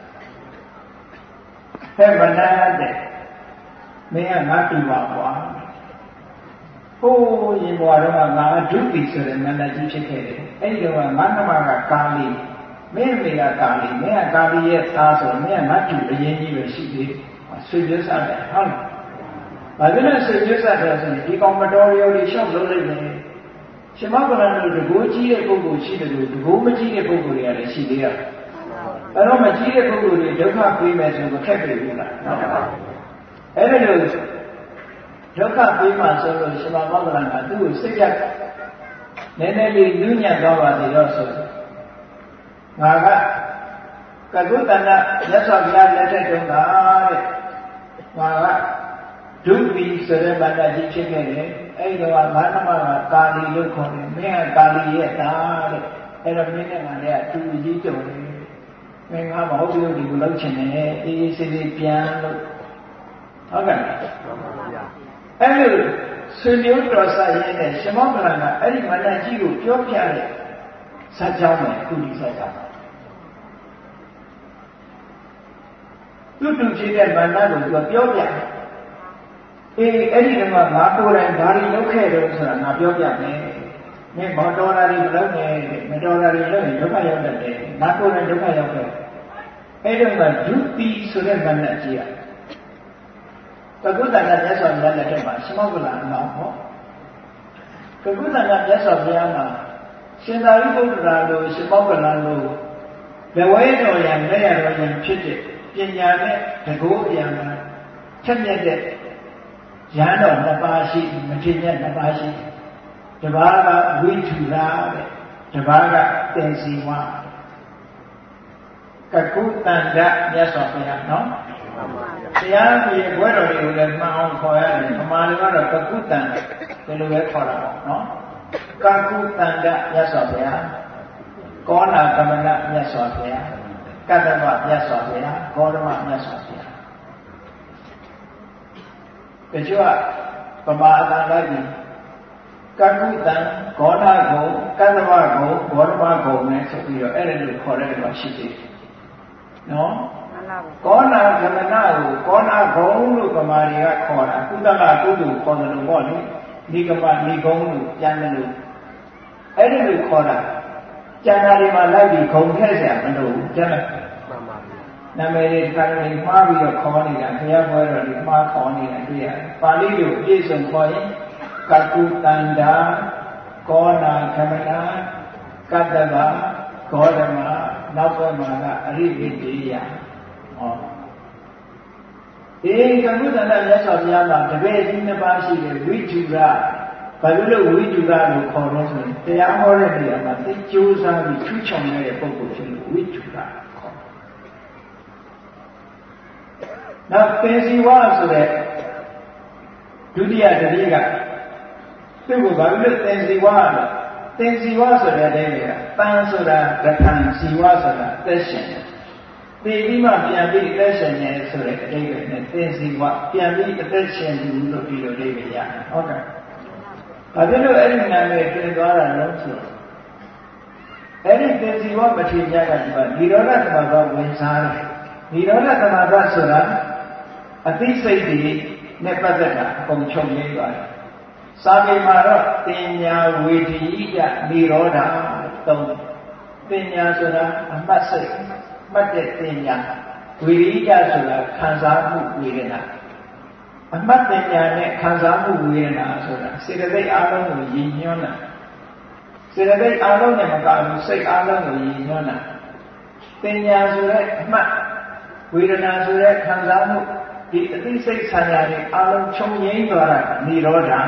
ဟဲ့ဗနာတဲ့မင်းကငါတူပါကွာဟိုးရင်ဘွားတော့ငါဒုတိဆိုတဲ့မန္တကြီးဖြစ်ခဲ့တယ်အဲ့ဒီတော့ငါနှမကကာလီမင်းမေကကာလီမင်းကကာလီရဲ့သားဆိုမင်းကငါတူအရင်ကြီးပဲရှိသေးဆွေမျိုးစားတယ်ဟုတ်လားဘာဖြစ်လို့ဆွေမျိုးစားတယ်ဆိုရင်ဒီကောင်မတော်ရိုးလေးရှော့လို့လိုက်နေရှင်မောကလန်တို့တကိုးကြီးတဲ့ပုဂ္ဂိုလ်ရှိတယ်လို့တကိုးမကြီးတဲ့ပုဂ္ဂိုလ်တွေကလည်းရှိသေးတယ်အဲ့တော့မကြီးတဲ့ပုဂ္ဂိုလ်တွေဒုက္ခပေးမယ်ဆိုတော့ခက်ပြီလားဟုတ်ပါဘူးအဲ့ဒါလို့ဒုက္ခပေးမှဆိုလို့ရှင်မောကလန်ကသူ့ကိုစိတ်ရနည်းနည်းလေးညဉ့်ညံ့သွားပါသေးတော့ဆိုငါကကကုတ္တနာမြတ်စွာဘုရားလက်ထက်တုန်းကတဲ့ငါကဒုတိဆိုတဲ့ဗတ္တကြီးဖြစ်ခဲ့တယ်အဲ့ဒီတော့ငါနမကကာလီလို့ခေါ်တယ်မင်းကကာလီရဲ့သားတဲ့အဲ့တော့မင်းနဲ့ငါလည်းအတူကြီးကြုံတယ်မင်းကမဟုတ်ဘူးဒီလိုလုပ်ချင်တယ်အေးအေးဆေးဆေးပြန်လို့ဟုတ်ကဲ့အဲ့လိုဆွေမျိုးတော်ဆက်ရင်းနဲ့ရှင်မောကလန်ကအဲ့ဒီဗတ္တကြီးကိုပြောပြတဲ့ဇာတ်ကြောင်းနဲ့ကုသီဇာတ်ကြောင်းသူတူဖြစ်တဲ့ဗန္ဒကိုသူကပြောပြတယ်အေးအဲ့ဒီကမှငါကိုယ်တိုင်ဘာတွေလုပ်ခဲ့တယ်ဆိုတာငါပြောပြမယ်မင်းမတော်တာတွေမလုပ်နဲ့မတော်တာတွေလုပ်ရင်ဒုက္ခရောက်တတ်တယ်ငါကိုယ်တိုင်ဒုက္ခရောက်ခဲ့အဲ့ဒီမှာဒုတိဆိုတဲ့ဗန္ဒကြီးอ่ะကကုတ္တနာမြတ်စွာဘုရားလက်ထက်မှာရှင်မောကလန်အောင်ဟောကကုတ္တနာမြတ်စွာဘုရားမှာရှင်သာရိပုတ္တရာလိုရှင်မောကလန်လိုဘဝဲတော်ရံလက်ရတော်ရံဖြစ်တဲ့ပညာနဲ့တကုအရာမှာချက်မြက်တဲ့ရဟန်းတော်နှစ်ပါးရှိမထေရနှစ်ပါးရှိတပါးကဝိထုရာတဲ့တပါးကတင်စီဝါကကုတ္တန္တမြတ်စွာဘုရားနော်တရားကြီးဘွဲတော်တွေကိုလည်းမှန်အောင်ခေါ်ရတယ်ပမာတွေကတော့ကကုတ္တန္တဒီလိုပဲခေါ်တာပေါ့နော်ကကုတန္တမြတ်စွာဘုရားကောဏကမနမြတ်စွာဘုရားကတ္တမမြတ်စွာဘုရားဂေါတမမြတ်စွာဘုရားတချို့ကပမာအတန်လိုက်ပြီးကကုတံဂေါဏဂုံကတ္တမဂုံဂေါတမဂုံနဲ့ဆိုပြီးတော့အဲ့ဒါလိုခေါ်တဲ့မှာရှိသေးတယ်နော်ကောဏကမနကိုကောဏဂုံလို့ပမာတွေကခေါ်တာကုသလကုသိုလ်ခေါ်တယ်လို့ပေါ့လေဒီကမဒီဂုံလို့ပြန်တယ်လို့အဲ့ဒီလိုခေါ်တာကျန်တာတွေမှာလိုက်ပြီးဂုံထည့်เสียမလို့ကျန်တယ်မှန်ပါဗျာနာမည်တွေခါတိုင်းမှားပြီးတော့ခေါ်နေတာဘုရားပွဲတော်ဒီမှားခေါ်နေတာတွေ့ရတယ်ပါဠိလိုအပြည့်စုံခေါ်ရင်ကကုတန္တာကောနာခမနာကတ္တဗဂေါတမနောက်ဘက်မှာကအရိဝိတေယဟောဒီကကုတန္တာမြတ်စွာဘုရားမှာတပည့်ကြီးနှစ်ပါးရှိတယ်ဝိတုရဘာလို့လဲဝိတုရလို့ခေါ်လို့ဆိုရင်တရားဟောတဲ့နေရာမှာသိကြိုးစားပြီးချွတ်ချောင်နေတဲ့ပုဂ္ဂိုလ်ဖြစ်လို့ဝိတုရခေါ်နောက်ပင်စီဝါဆိုတဲ့ဒုတိယတတိယကသူ့ကိုဘာလို့သင်စီဝါလို့သင်စီဝါဆိုတဲ့အတိုင်းကတန်ဆိုတာကထံစီဝါဆိုတာသက်ရှင်တယ်ပြီးပြီးမှပြန်ပြီးသက်ရှင်နေဆိုတဲ့အတိုင်းပဲနဲ့သင်စီဝါပြန်ပြီးအသက်ရှင်သူလို့ပြီးလို့လေးပဲရတယ်ဟုတ်ကဲ့ဘာဖြစ်လို့အဲ့ဒီနာမည်ပြင်သွားတာလဲဆိုတော့အဲ့ဒီသင်စီဝါမထေရကဒီမှာဒီရောဓသမဘဝင်စားတယ်ဒီရောဓသမဘဆိုတာအသိစိတ်တွေနဲ့ပတ်သက်တာအကုန်ချုပ်ငြိမ်းသွားတယ်စာပေမှာတော့တင်ညာဝေဒီယနိရောဓသုံးတင်ညာဆိုတာအမှတ်စိတ်မှတ်တဲ့တင်ညာဝေဒီယဆိုတာခံစားမှုဝေဒနာအမှတ်တင်ညာနဲ့ခံစားမှုဝေဒနာဆိုတာစေတသိက်အားလုံးကိုရည်ညွှန်းတာစေတသိက်အားလုံးနဲ့မကဘူးစိတ်အားလုံးကိုရည်ညွှန်းတာတင်ညာဆိုတဲ့အမှတ်ဝေဒနာဆိုတဲ့ခံစားမှုဒီအသိစိတ်ဆံရတွေအလုံးချုံငိမ့်သွားတာနိရောဓ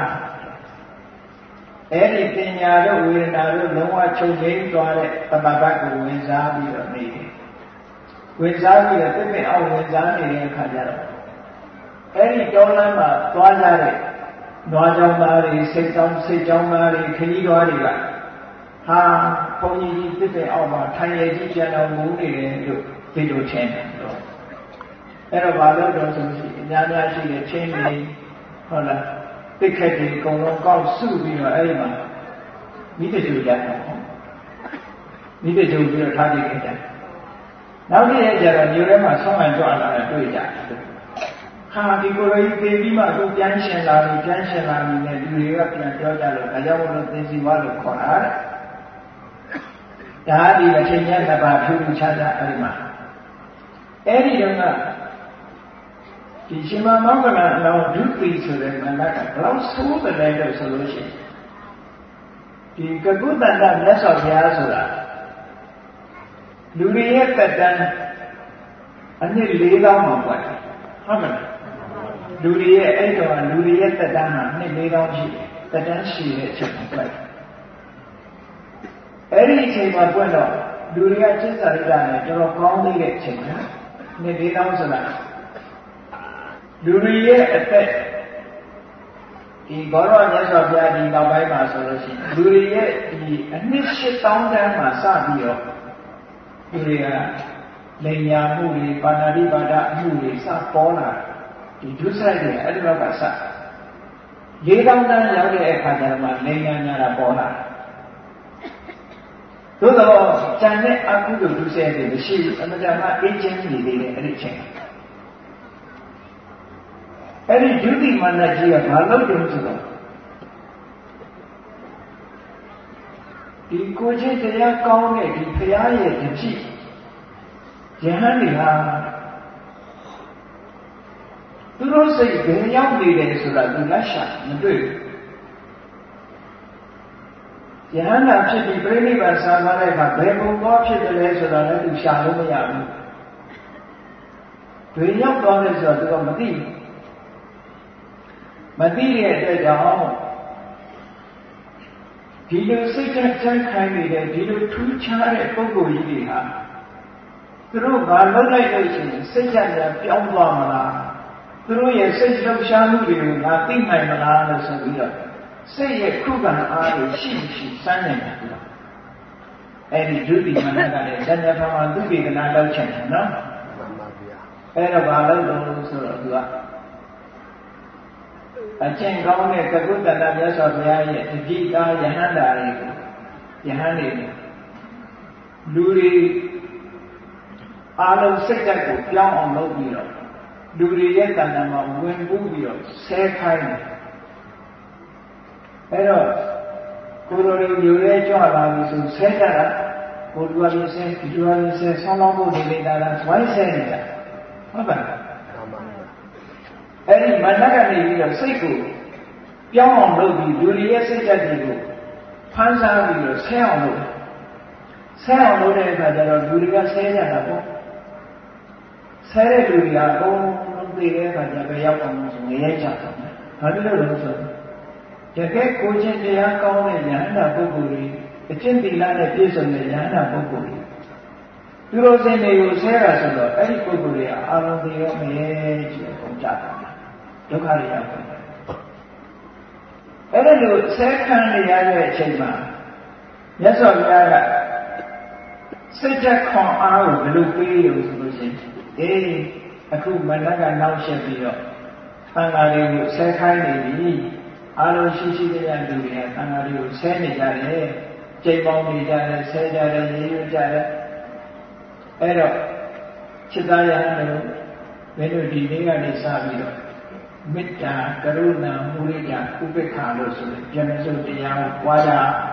အဲ့ဒီပညာတို့ဝေဒနာတို့လုံးဝချုပ်ငိမ့်သွားတဲ့သမဘတ်ကိုဝင်စားပြီးတော့နေတယ်ဝင်စားပြီးတော့ပြည့်ပြည့်အောင်ဝင်စားနေတဲ့အခါကျတော့အဲ့ဒီတောလမ်းမှာသွားကြတဲ့နွားကြောင်သားတွေစိတ်ကြောင်စိတ်ကြောင်သားတွေခကြီးတော်တွေကဟာဘုန်းကြီးကြီးပြည့်ပြည့်အောင်မှာထိုင်ရည်ကြံတော်မူနေတယ်လို့ဒီလိုထင်တယ်တော့အဲ့တော့ဘာလို့တော့ဆိုလို့အများများရှိတဲ့ချင်းတွေဟုတ်လားတိတ်ခက်တွေအကုန်လုံးကောက်စုပြီးတော့အဲ့ဒီမှာမိတ္တကျူကြတယ်မိတ္တကျူပြီးတော့ထားကြည့်ကြတယ်နောက်တစ်ရက်ကျတော့မြို့ထဲမှာဆောင်းမှန်ကြွလာတယ်တွေ့ကြတယ်ဟာဒီကိုယ်ရေးသိပြီးမှအခုပြန်ရှင်လာပြီပြန်ရှင်လာပြီနဲ့လူတွေကပြန်ပြောကြလို့ဒါကြောင့်မလို့သင်္စီဝါလို့ခေါ်တာတဲ့ဒါဒီအချိန်ကြီးတစ်ပါးထူးထူးခြားခြားအဲ့ဒီမှာအဲ့ဒီတော့ကဒီရှင်မမောက္ခလအလောင်းဒုတိဆိုတဲ့မန္တကဘလောက်ဆိုးတဲ့လို့ဆိုလို့ရှိရင်ဒီကကုတ္တတမြတ်စွာဘုရားဆိုတာလူတွေရဲ့တက်တန်းအနှစ်၄သောင်းမှာပွက်ဟုတ်မလားလူတွေရဲ့အဲ့တော့လူတွေရဲ့တက်တန်းဟာနှစ်၄သောင်းရှိတယ်တက်တန်းရှိတဲ့အချိန်မှာပွက်အဲ့ဒီအချိန်မှာပွက်တော့လူတွေကကျင့်စာရိတ္တနဲ့တော်တော်ကောင်းသေးတဲ့အချိန်မှာနှစ်၄သောင်းဆိုတာလူတွေရဲ့အသက်ဒီဘောရမြတ်စွာဘုရားဒီနောက်ပိုင်းမှာဆိုလို့ရှိရင်လူတွေရဲ့ဒီအနှစ်၈သောင်းတန်းမှာစပြီးတော့လူတွေကလိမ်ညာမှုတွေပါဏာတိပါဒအမှုတွေစပေါ်လာဒီဒုစရိုက်တွေအဲ့ဒီလောက်ကစ၄သောင်းတန်းရောက်တဲ့အခါကျတော့လိမ်ညာညာတာပေါ်လာသို့တော့ကျန်တဲ့အကုသိုလ်ဒုစရိုက်တွေမရှိဘူးအမှန်တမ်းအေးချမ်းနေသေးတယ်အဲ့ဒီအချိန်အဲ့ဒီဒုတိမနတ်ကြီးကဘာလုပ်တယ်ဆိုတော့ဒီကိုချင်းတရားကောင်းတဲ့ဒီဘုရားရဲ့တတိယဟန်တွေဟာသူတို့စိတ်ဘယ်ရောက်နေတယ်ဆိုတာသူလက်ရှာမတွေ့ဘူးယဟန်ကဖြစ်ပြီးပြိဋိဘံဆံထားတဲ့အခါဘယ်ပုံသွားဖြစ်တယ်လဲဆိုတာလည်းသူရှာလို့မရဘူးဘယ်ရောက်သွားလဲဆိုတာသူကမသိဘူးမသိတဲ့အတွက်ကြောင့်ဒီလိုစိတ်ကြမ်းခိုင်းနေတဲ့ဒီလိုထူးခြားတဲ့ပုဂ္ဂိုလ်ကြီးတွေဟာသူတို့ဘာလုပ်လိုက်လို့ရှိရင်စိတ်ကြမ်းပြောင်းသွားမလားသူတို့ရဲ့စိတ်လှုပ်ရှားမှုတွေကိုငါသိနိုင်မလားလို့ဆိုပြီးတော့စိတ်ရဲ့ခုခံအားတွေရှိရှိစမ်းနေတယ်ကွာအဲ့ဒီဒုတိယမနကလည်းဇဏ္ဍဖမသုပိကနာလောက်ချင်တယ်နော်အဲ့တော့ဘာလို့လဲဆိုတော့သူကအကျင့်ကောင်းတဲ့ကကုတ္တတမြတ်စွာဘုရားရဲ့အကြည့်သားယဟန္တာတွေကိုယဟန်တွေလူတွေအားလုံးစိတ်ဓာတ်ကိုပြောင်းအောင်လုပ်ပြီးတော့လူတွေရဲ့တဏ္ဍာမှာဝင်ပူးပြီးတော့ဆဲခိုင်းတယ်အဲ့တော့ကိုယ်တော်တွေမျိုးရဲကြွလာပြီဆိုဆဲကြတာကိုလူရင်းစဲဒီလူရင်းစဲဆောင်းလောင်းဖို့ဒီနေတာလားဝိုင်းဆဲနေတာဟုတ်ပါလားအဲ့ဒီမနက်ကနေပြီးတော့စိတ်ကိုပြောင်းအောင်လုပ်ပြီးလူတွေရဲ့စိတ်ဓာတ်တွေကိုဖန်ဆားပြီးတော့ဆဲအောင်လုပ်ဆဲအောင်လုပ်တဲ့အခါကျတော့လူတွေကဆဲကြတာပေါ့ဆဲတဲ့လူတွေကအကုန်လုံးသိတဲ့အခါကျတော့ရောက်အောင်ဆိုငရဲကြတာဘာဖြစ်လို့လဲဆိုတော့တကယ်ကိုချင်းတရားကောင်းတဲ့ဉာဏ်တာပုဂ္ဂိုလ်တွေအကျင့်သီလနဲ့ပြည့်စုံတဲ့ဉာဏ်တာပုဂ္ဂိုလ်တွေသူတို့စိတ်တွေကိုဆဲတာဆိုတော့အဲ့ဒီပုဂ္ဂိုလ်တွေကအာရုံတွေရောမရဲကြည့်အောင်ကြတာဒုက္ခတွေရောက်တယ်အဲ့ဒါလို့ဆဲခံနေရတဲ့အချိန်မှာမြတ်စွာဘုရားကစိတ်သက်ခွန်အားကိုဘယ်လိုပေးလို့ဆိုလို့ရှိရင်အေးအခုမနက်ကနောက်ဆက်ပြီးတော့သံဃာတွေကိုဆဲခိုင်းနေပြီအားလုံးရှိရှိတဲ့လူတွေကသံဃာတွေကိုဆဲနေကြတယ်ကြိမ်ပေါင်းနေကြတယ်ဆဲကြတယ်ရေရွကြတယ်အဲ့တော့จิตသားရဟန်းတို့မင်းတို့ဒီနေ့ကနေစပြီးတော့မေတ္တာကရုဏာမုဒိတာဥပေက္ခလို့ဆိုရင်ပြန်စုတရားကိုပွားကြ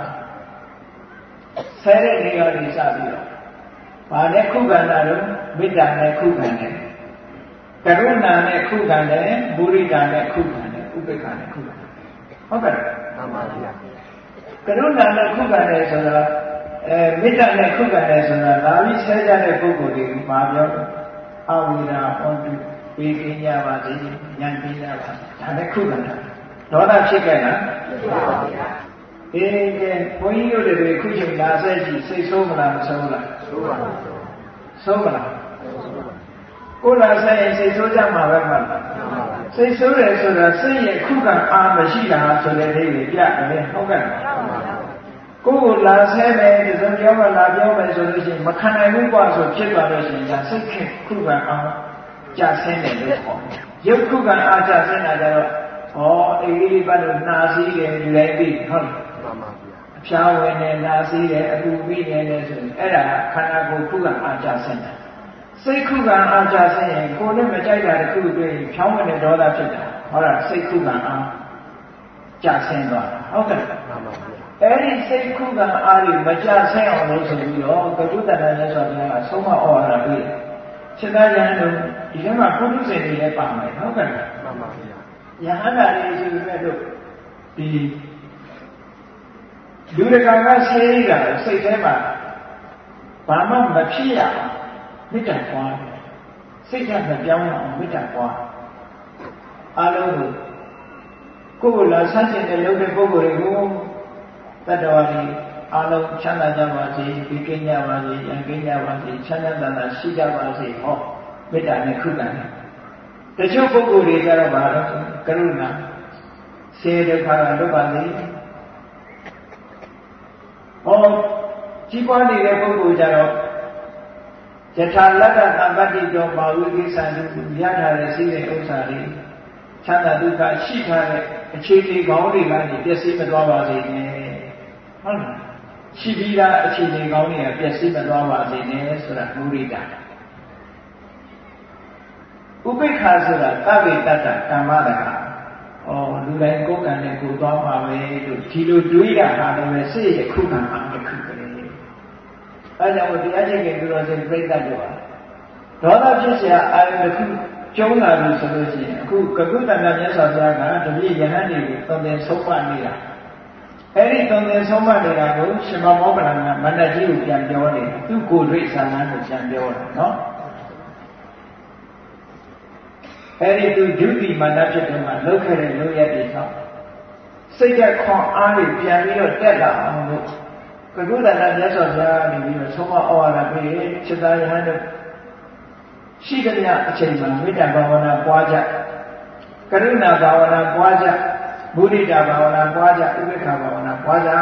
ဆဲတဲ့နေရာတွေစပြီးတော့ဘာနဲ့ခုခံတာတော့မေတ္တာနဲ့ခုခံတယ်ကရုဏာနဲ့ခုခံတယ်မုဒိတာနဲ့ခုခံတယ်ဥပေက္ခနဲ့ခုခံတယ်ဟုတ်ကဲ့မှန်ပါဗျာကရုဏာနဲ့ခုခံတယ်ဆိုတော့အဲမေတ္တာနဲ့ခုခံတယ်ဆိုတာလာပြီးဆဲကြတဲ့ပုဂ္ဂိုလ်တွေကိုမှာပြောအဝိရာဟောတုပေးကင်းကြပါစေဉာဏ်ကင်းကြပါစေဒါနဲ့ခုခံတာဒေါသဖြစ်ခဲ့လားဖြစ်ပါပါဗျာအေးကဲဘုန်းကြီးတို့တွေခုချိန်လာဆက်ကြည့်စိတ်ဆိုးမလားမဆိုးလားဆိုးပါဘူးဆိုးမလားကိုယ်လာဆက်ရင်စိတ်ဆိုးကြမှာပဲမလားစိတ်ဆိုးတယ်ဆိုတာစိတ်ရဲ့ခုခံအားမရှိတာဆိုတဲ့အိဗေပြတယ်ဟုတ်ကဲ့ကိုယ်ကိုလာဆဲမယ်ဒီစုံပြောမှလာပြောမယ်ဆိုလို့ရှိရင်မခံနိုင်ဘူးกว่าဆိုဖြစ်သွားလို့ရှိရင်စိတ်ခင်ခုခံအားကြဆင်းတယ်လို့ခေါ်တယ်ရုပ်ခုခံအားကြဆင်းတာကြတော့ဩအေးလေးပတ်လို့နှာစီးတယ်ဒီလိုက်ပြီဟုတ်ပါပါဗျာအဖျားဝင်နေနှာစီးတယ်အပူပြီးနေတယ်ဆိုရင်အဲ့ဒါခန္ဓာကိုယ်ခုခံအားကြဆင်းတာစိတ်ခုခံအားကြဆင်းရင်ကိုယ်နဲ့မကြိုက်တာတခုတွေ့ရင်ဖြောင်းဝင်တဲ့ဒေါသဖြစ်တာဟောတာစိတ်ခုခံအားကြဆင်းသွားတာဟုတ်ကဲ့ပါပါဗျာအဲ့ဒီစိတ်ခုခံအားတွေမကြဆင်းအောင်လို့ဆိုပြီးတော့ကတုတ္တနာမြတ်စွာဘုရားကဆုံးမဩဝါဒပေးတယ်စိတ္တယဟန်တို့ဒီထဲမှာပုထုဇဉ်တွေလည်းပါမယ်ဟုတ်ကဲ့မှန်ပါဗျာယဟန်တာတွေဆိုပေမဲ့တို့ဒီလူတကာကဆေးရတာစိတ်ထဲမှာဘာမှမဖြစ်ရအောင်မေတ္တာပွားတယ်စိတ်ဓာတ်မပြောင်းအောင်မေတ္တာပွားအားလုံးကိုကိုယ်လာဆန်းကျင်တဲ့လုပ်တဲ့ပုဂ္ဂိုလ်တွေကိုတတ္တဝါတွေအားလုံးချမ်းသာကြပါစေဒီကင်းကြပါစေရန်ကင်းကြပါစေချမ်းသာသာရှိကြပါစေဟောမေတ္တာနဲ့ခုခံတယ်တချို့ပုဂ္ဂိုလ်တွေကြတော့ဘာလို့ကရုဏာစေဒုက္ခကလွတ်ပါစေဟောကြီးပွားနေတဲ့ပုဂ္ဂိုလ်ကြတော့ယထာလတ္တသံပတ္တိတောဘာဝိကိစ္စတုရထားတဲ့စိတ်တဲ့ဥစ္စာတွေချမ်းသာဒုက္ခရှိထားတဲ့အခြေအနေကောင်းတွေကနေပျက်စီးမသွားပါစေနဲ့ဟုတ်လားရှိပြီးသားအခြေအနေကောင်းတွေကပျက်စီးမသွားပါစေနဲ့ဆိုတာမုဒိတာဥပိ္ပခာဆိုတာသဗ္ဗေတ္တကမ္မတကဩလူတိုင်းကိုယ်ကံနဲ့ကိုယ်သွားပါပဲလို့ဒီလိုတွေးရတာလည်းစိတ်ရဲ့ခုခံအားတစ်ခုပဲအဲကြောင့်တရားချင်းကသူတော်စင်ပြိဿတ်တို့ဒေါသဖြစ်เสียအာရုံတစ်ခုကျုံးလာပြီဆိုလို့ရှိရင်အခုကကုတ္တနာမြတ်စွာဘုရားကတပည့်ယဟန်တွေကိုသုံးသင်ဆုံးမနေတာအဲ့ဒီသုံးသင်ဆုံးမနေတာကိုရှင်မောဂလန်ကမန္တကြီးကိုပြန်ပြောတယ်သူကိုယ်တွေ့ဆန္ဒကိုပြန်ပြောတာနော်အဲ့ဒီသူဒုတိမန္တဖြစ်တော့မှလောက်ခဲ့တဲ့လုပ်ရက်တွေကြောင့်စိတ်ကခွန်အားတွေပြန်ပြီးတော့တက်လာအောင်လို့ကကုတ္တနာမြတ်စွာဘုရားကနေပြီးတော့ဆုံးမဩဝါဒပေးစိတ္တယဟန်တို့ရှိကြတဲ့အချိန်မှာမေတ္တာဘာဝနာပွားကြကရုဏာဘာဝနာပွားကြမုဒိတာဘာဝနာပွားကြဥပေက္ခဘာဝနာပွားကြဩ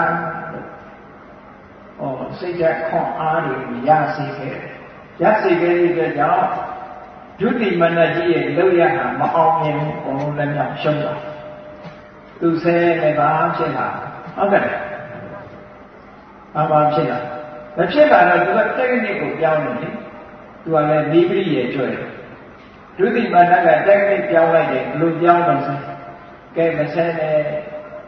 စိတ်ဓာတ်ခွန်အားတွေရစေခဲ့ရစေခဲ့တဲ့အတွက်ကြောင့်ဒုတိမနတ်ကြီးရဲ့လောက်ရဟာမအောင်မြင်ဘူးဘုံလုံးလည်းမြောက်ရှုံးသွားသူဆဲလည်းဘာဖြစ်လာဟုတ်ကဲ့ဘာမှဖြစ်လာမဖြစ်လာတော့သူက technique ကိုပြောင်းနေတယ်သူကလည်းနိဗ္ဗိရဲ့ကျွဲ့ဒုတိမနတ်က technique ပြောင်းလိုက်တယ်ဘယ်လိုပြောင်းတော့ကဲမဆဲနဲ့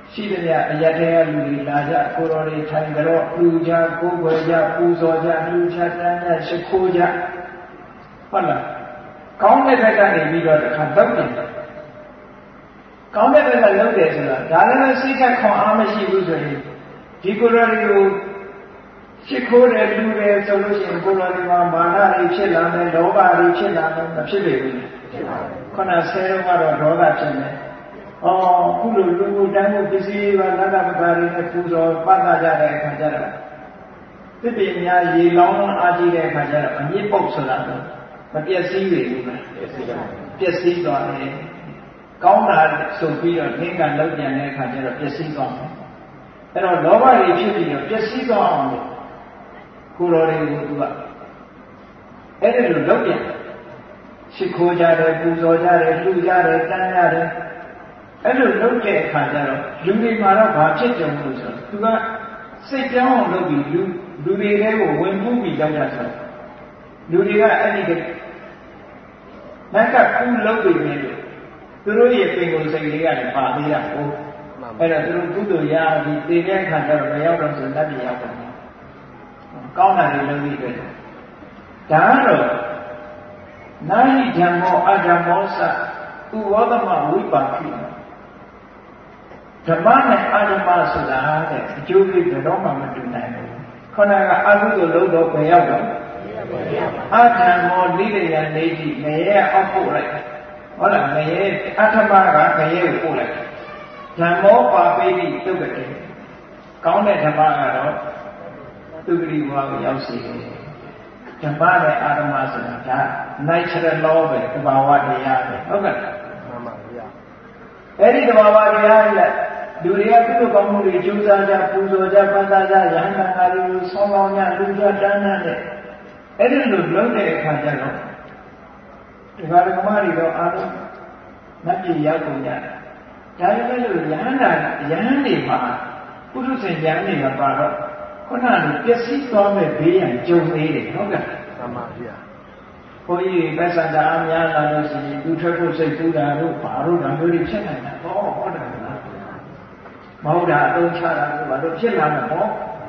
ရှိတယ်ဗျအရက်တဲ့လူတွေလာကြကိုတော်တွေထိုင်ကြတော့လူကြကိုယ်ွယ်ကြပူဇော်ကြလူချတန်းကြရှိခိုးကြဟုတ်လားကောင်းတဲ့ဘက်ကနေပြီးတော့တစ်ခါလောက်တယ်ကောင်းတဲ့ဘက်ကလောက်တယ်ဆိုတာဒါလည်းစိတ်ကခွန်အားမရှိဘူးဆိုရင်ဒီကိုယ်တော်တွေကိုရှိခိုးတယ်လူတယ်ဆိုလို့ရှိရင်ကိုယ်တော်တွေမှာမာနတွေဖြစ်လာမယ်လောဘတွေဖြစ်လာမယ်မဖြစ်ပေဘူးခုနဆဲတော့ကတော့ဒေါသဖြစ်နေအော်ခုလိုလူလူတိုင်းကိုပစ္စည်းပါလက္ခဏာပါတွေနဲ့ပူဇော်ပတ်တာကြတဲ့အခါကျတော့သစ်ပင်များရေလောင်းအားကြီးတဲ့အခါကျတော့အမြင့်ပုတ်ဆိုတာတော့မပျက်စီးပေဘူးလားပျက်စီးသွားတယ်ကောင်းတာဆိုပြီးတော့ငင်းကလောက်ပြန်တဲ့အခါကျတော့ပျက်စီးသွားတယ်အဲ့တော့လောဘတွေဖြစ်ပြီးတော့ပျက်စီးသွားအောင်လို့ကိုယ်တော်တွေကိုသူကအဲ့ဒီလိုလောက်ပြန်ရှိခိုးကြတယ်ပူဇော်ကြတယ်လှူကြတယ်တန်းကြတယ်အဲ့လိုလုပ်တဲ့အခါကျတော့လူတွေမှာတော့ဘာဖြစ်ကြုံလို့ဆိုတော့သူကစိတ်ကြောင်းအောင်လုပ်ပြီးလူလူတွေတွေကိုဝင်ပူးပြီးကြောက်ကြဆိုလူတွေကအဲ့ဒီကနက်ကကူးလုပ်ပြီးနေလို့သူတို့ရဲ့ပင်ကိုယ်စိတ်လေးကလည်းပါသေးတာဟုတ်အဲ့တော့သူတို့ကုသိုလ်ရပြီးတည်တဲ့အခါကျတော့မရောက်တော့ဆိုလက်ပြရောက်တယ်ကောင်းတာတွေလုပ်ပြီးတွေ့တယ်ဒါကတော့နာဟိဓမ္မောအဓမ္မောသဥဝဒမဝိပါကိဓမ္မနဲ့အဓမ္မဆိုတာတဲ့အကျိုးလေးဘယ်တော့မှမတူနိုင်ဘူးခေါင်းကအကုသိုလ်လုပ်တော့ဘယ်ရောက်တော့အဓမ္မောလိလျာနေတိငရဲအောက်ပို့လိုက်ဟုတ်လားငရဲအဓမ္မကငရဲကိုပို့လိုက်ဓမ္မောပါပိတိတုတ်ကတိကောင်းတဲ့ဓမ္မကတော့သူဂရိဘဝကိုရောက်စေတယ်ဓမ္မနဲ့အာဓမ္မဆိုတာဒါ natural law ပဲသဘာဝတရားပဲဟုတ်ကဲ့မှန်ပါဗျာအဲ့ဒီသဘာဝတရားကြီးလူတွေကသူ့လိုကောင်းမှုတွေကြိုးစားကြပူဇော်ကြပန်းစားကြရဟန္တာငါတွေကိုဆောင်းကောင်းကြလူကြတန်းတန်းနဲ့အဲ့ဒီလိုလုပ်တဲ့အခါကျတော့ဒီဘာဓမ္မတွေတော့အားလုံးမပြေရောက်ကုန်ကြဒါပေမဲ့လို့ရဟန္တာရဟန်းတွေမှာပုထုဇဉ်ရဟန်းတွေကပါတော့ခုနကပျက်စီးသွားမဲ့ဘေးရန်ကြုံနေတယ်ဟုတ်ကဲ့မှန်ပါဗျာဘုန်းကြီးပဲစံတာအများလာလို့ရှိရင်သူထွက်ဖို့စိတ်ကူးတာတို့ဘာလို့ဒါမျိုးတွေဖြစ်နိုင်တာဟောဟုတ်တယ်လားမဟုတ်တာအသုံးချတာတို့ဘာလို့ဖြစ်လာမှာဟော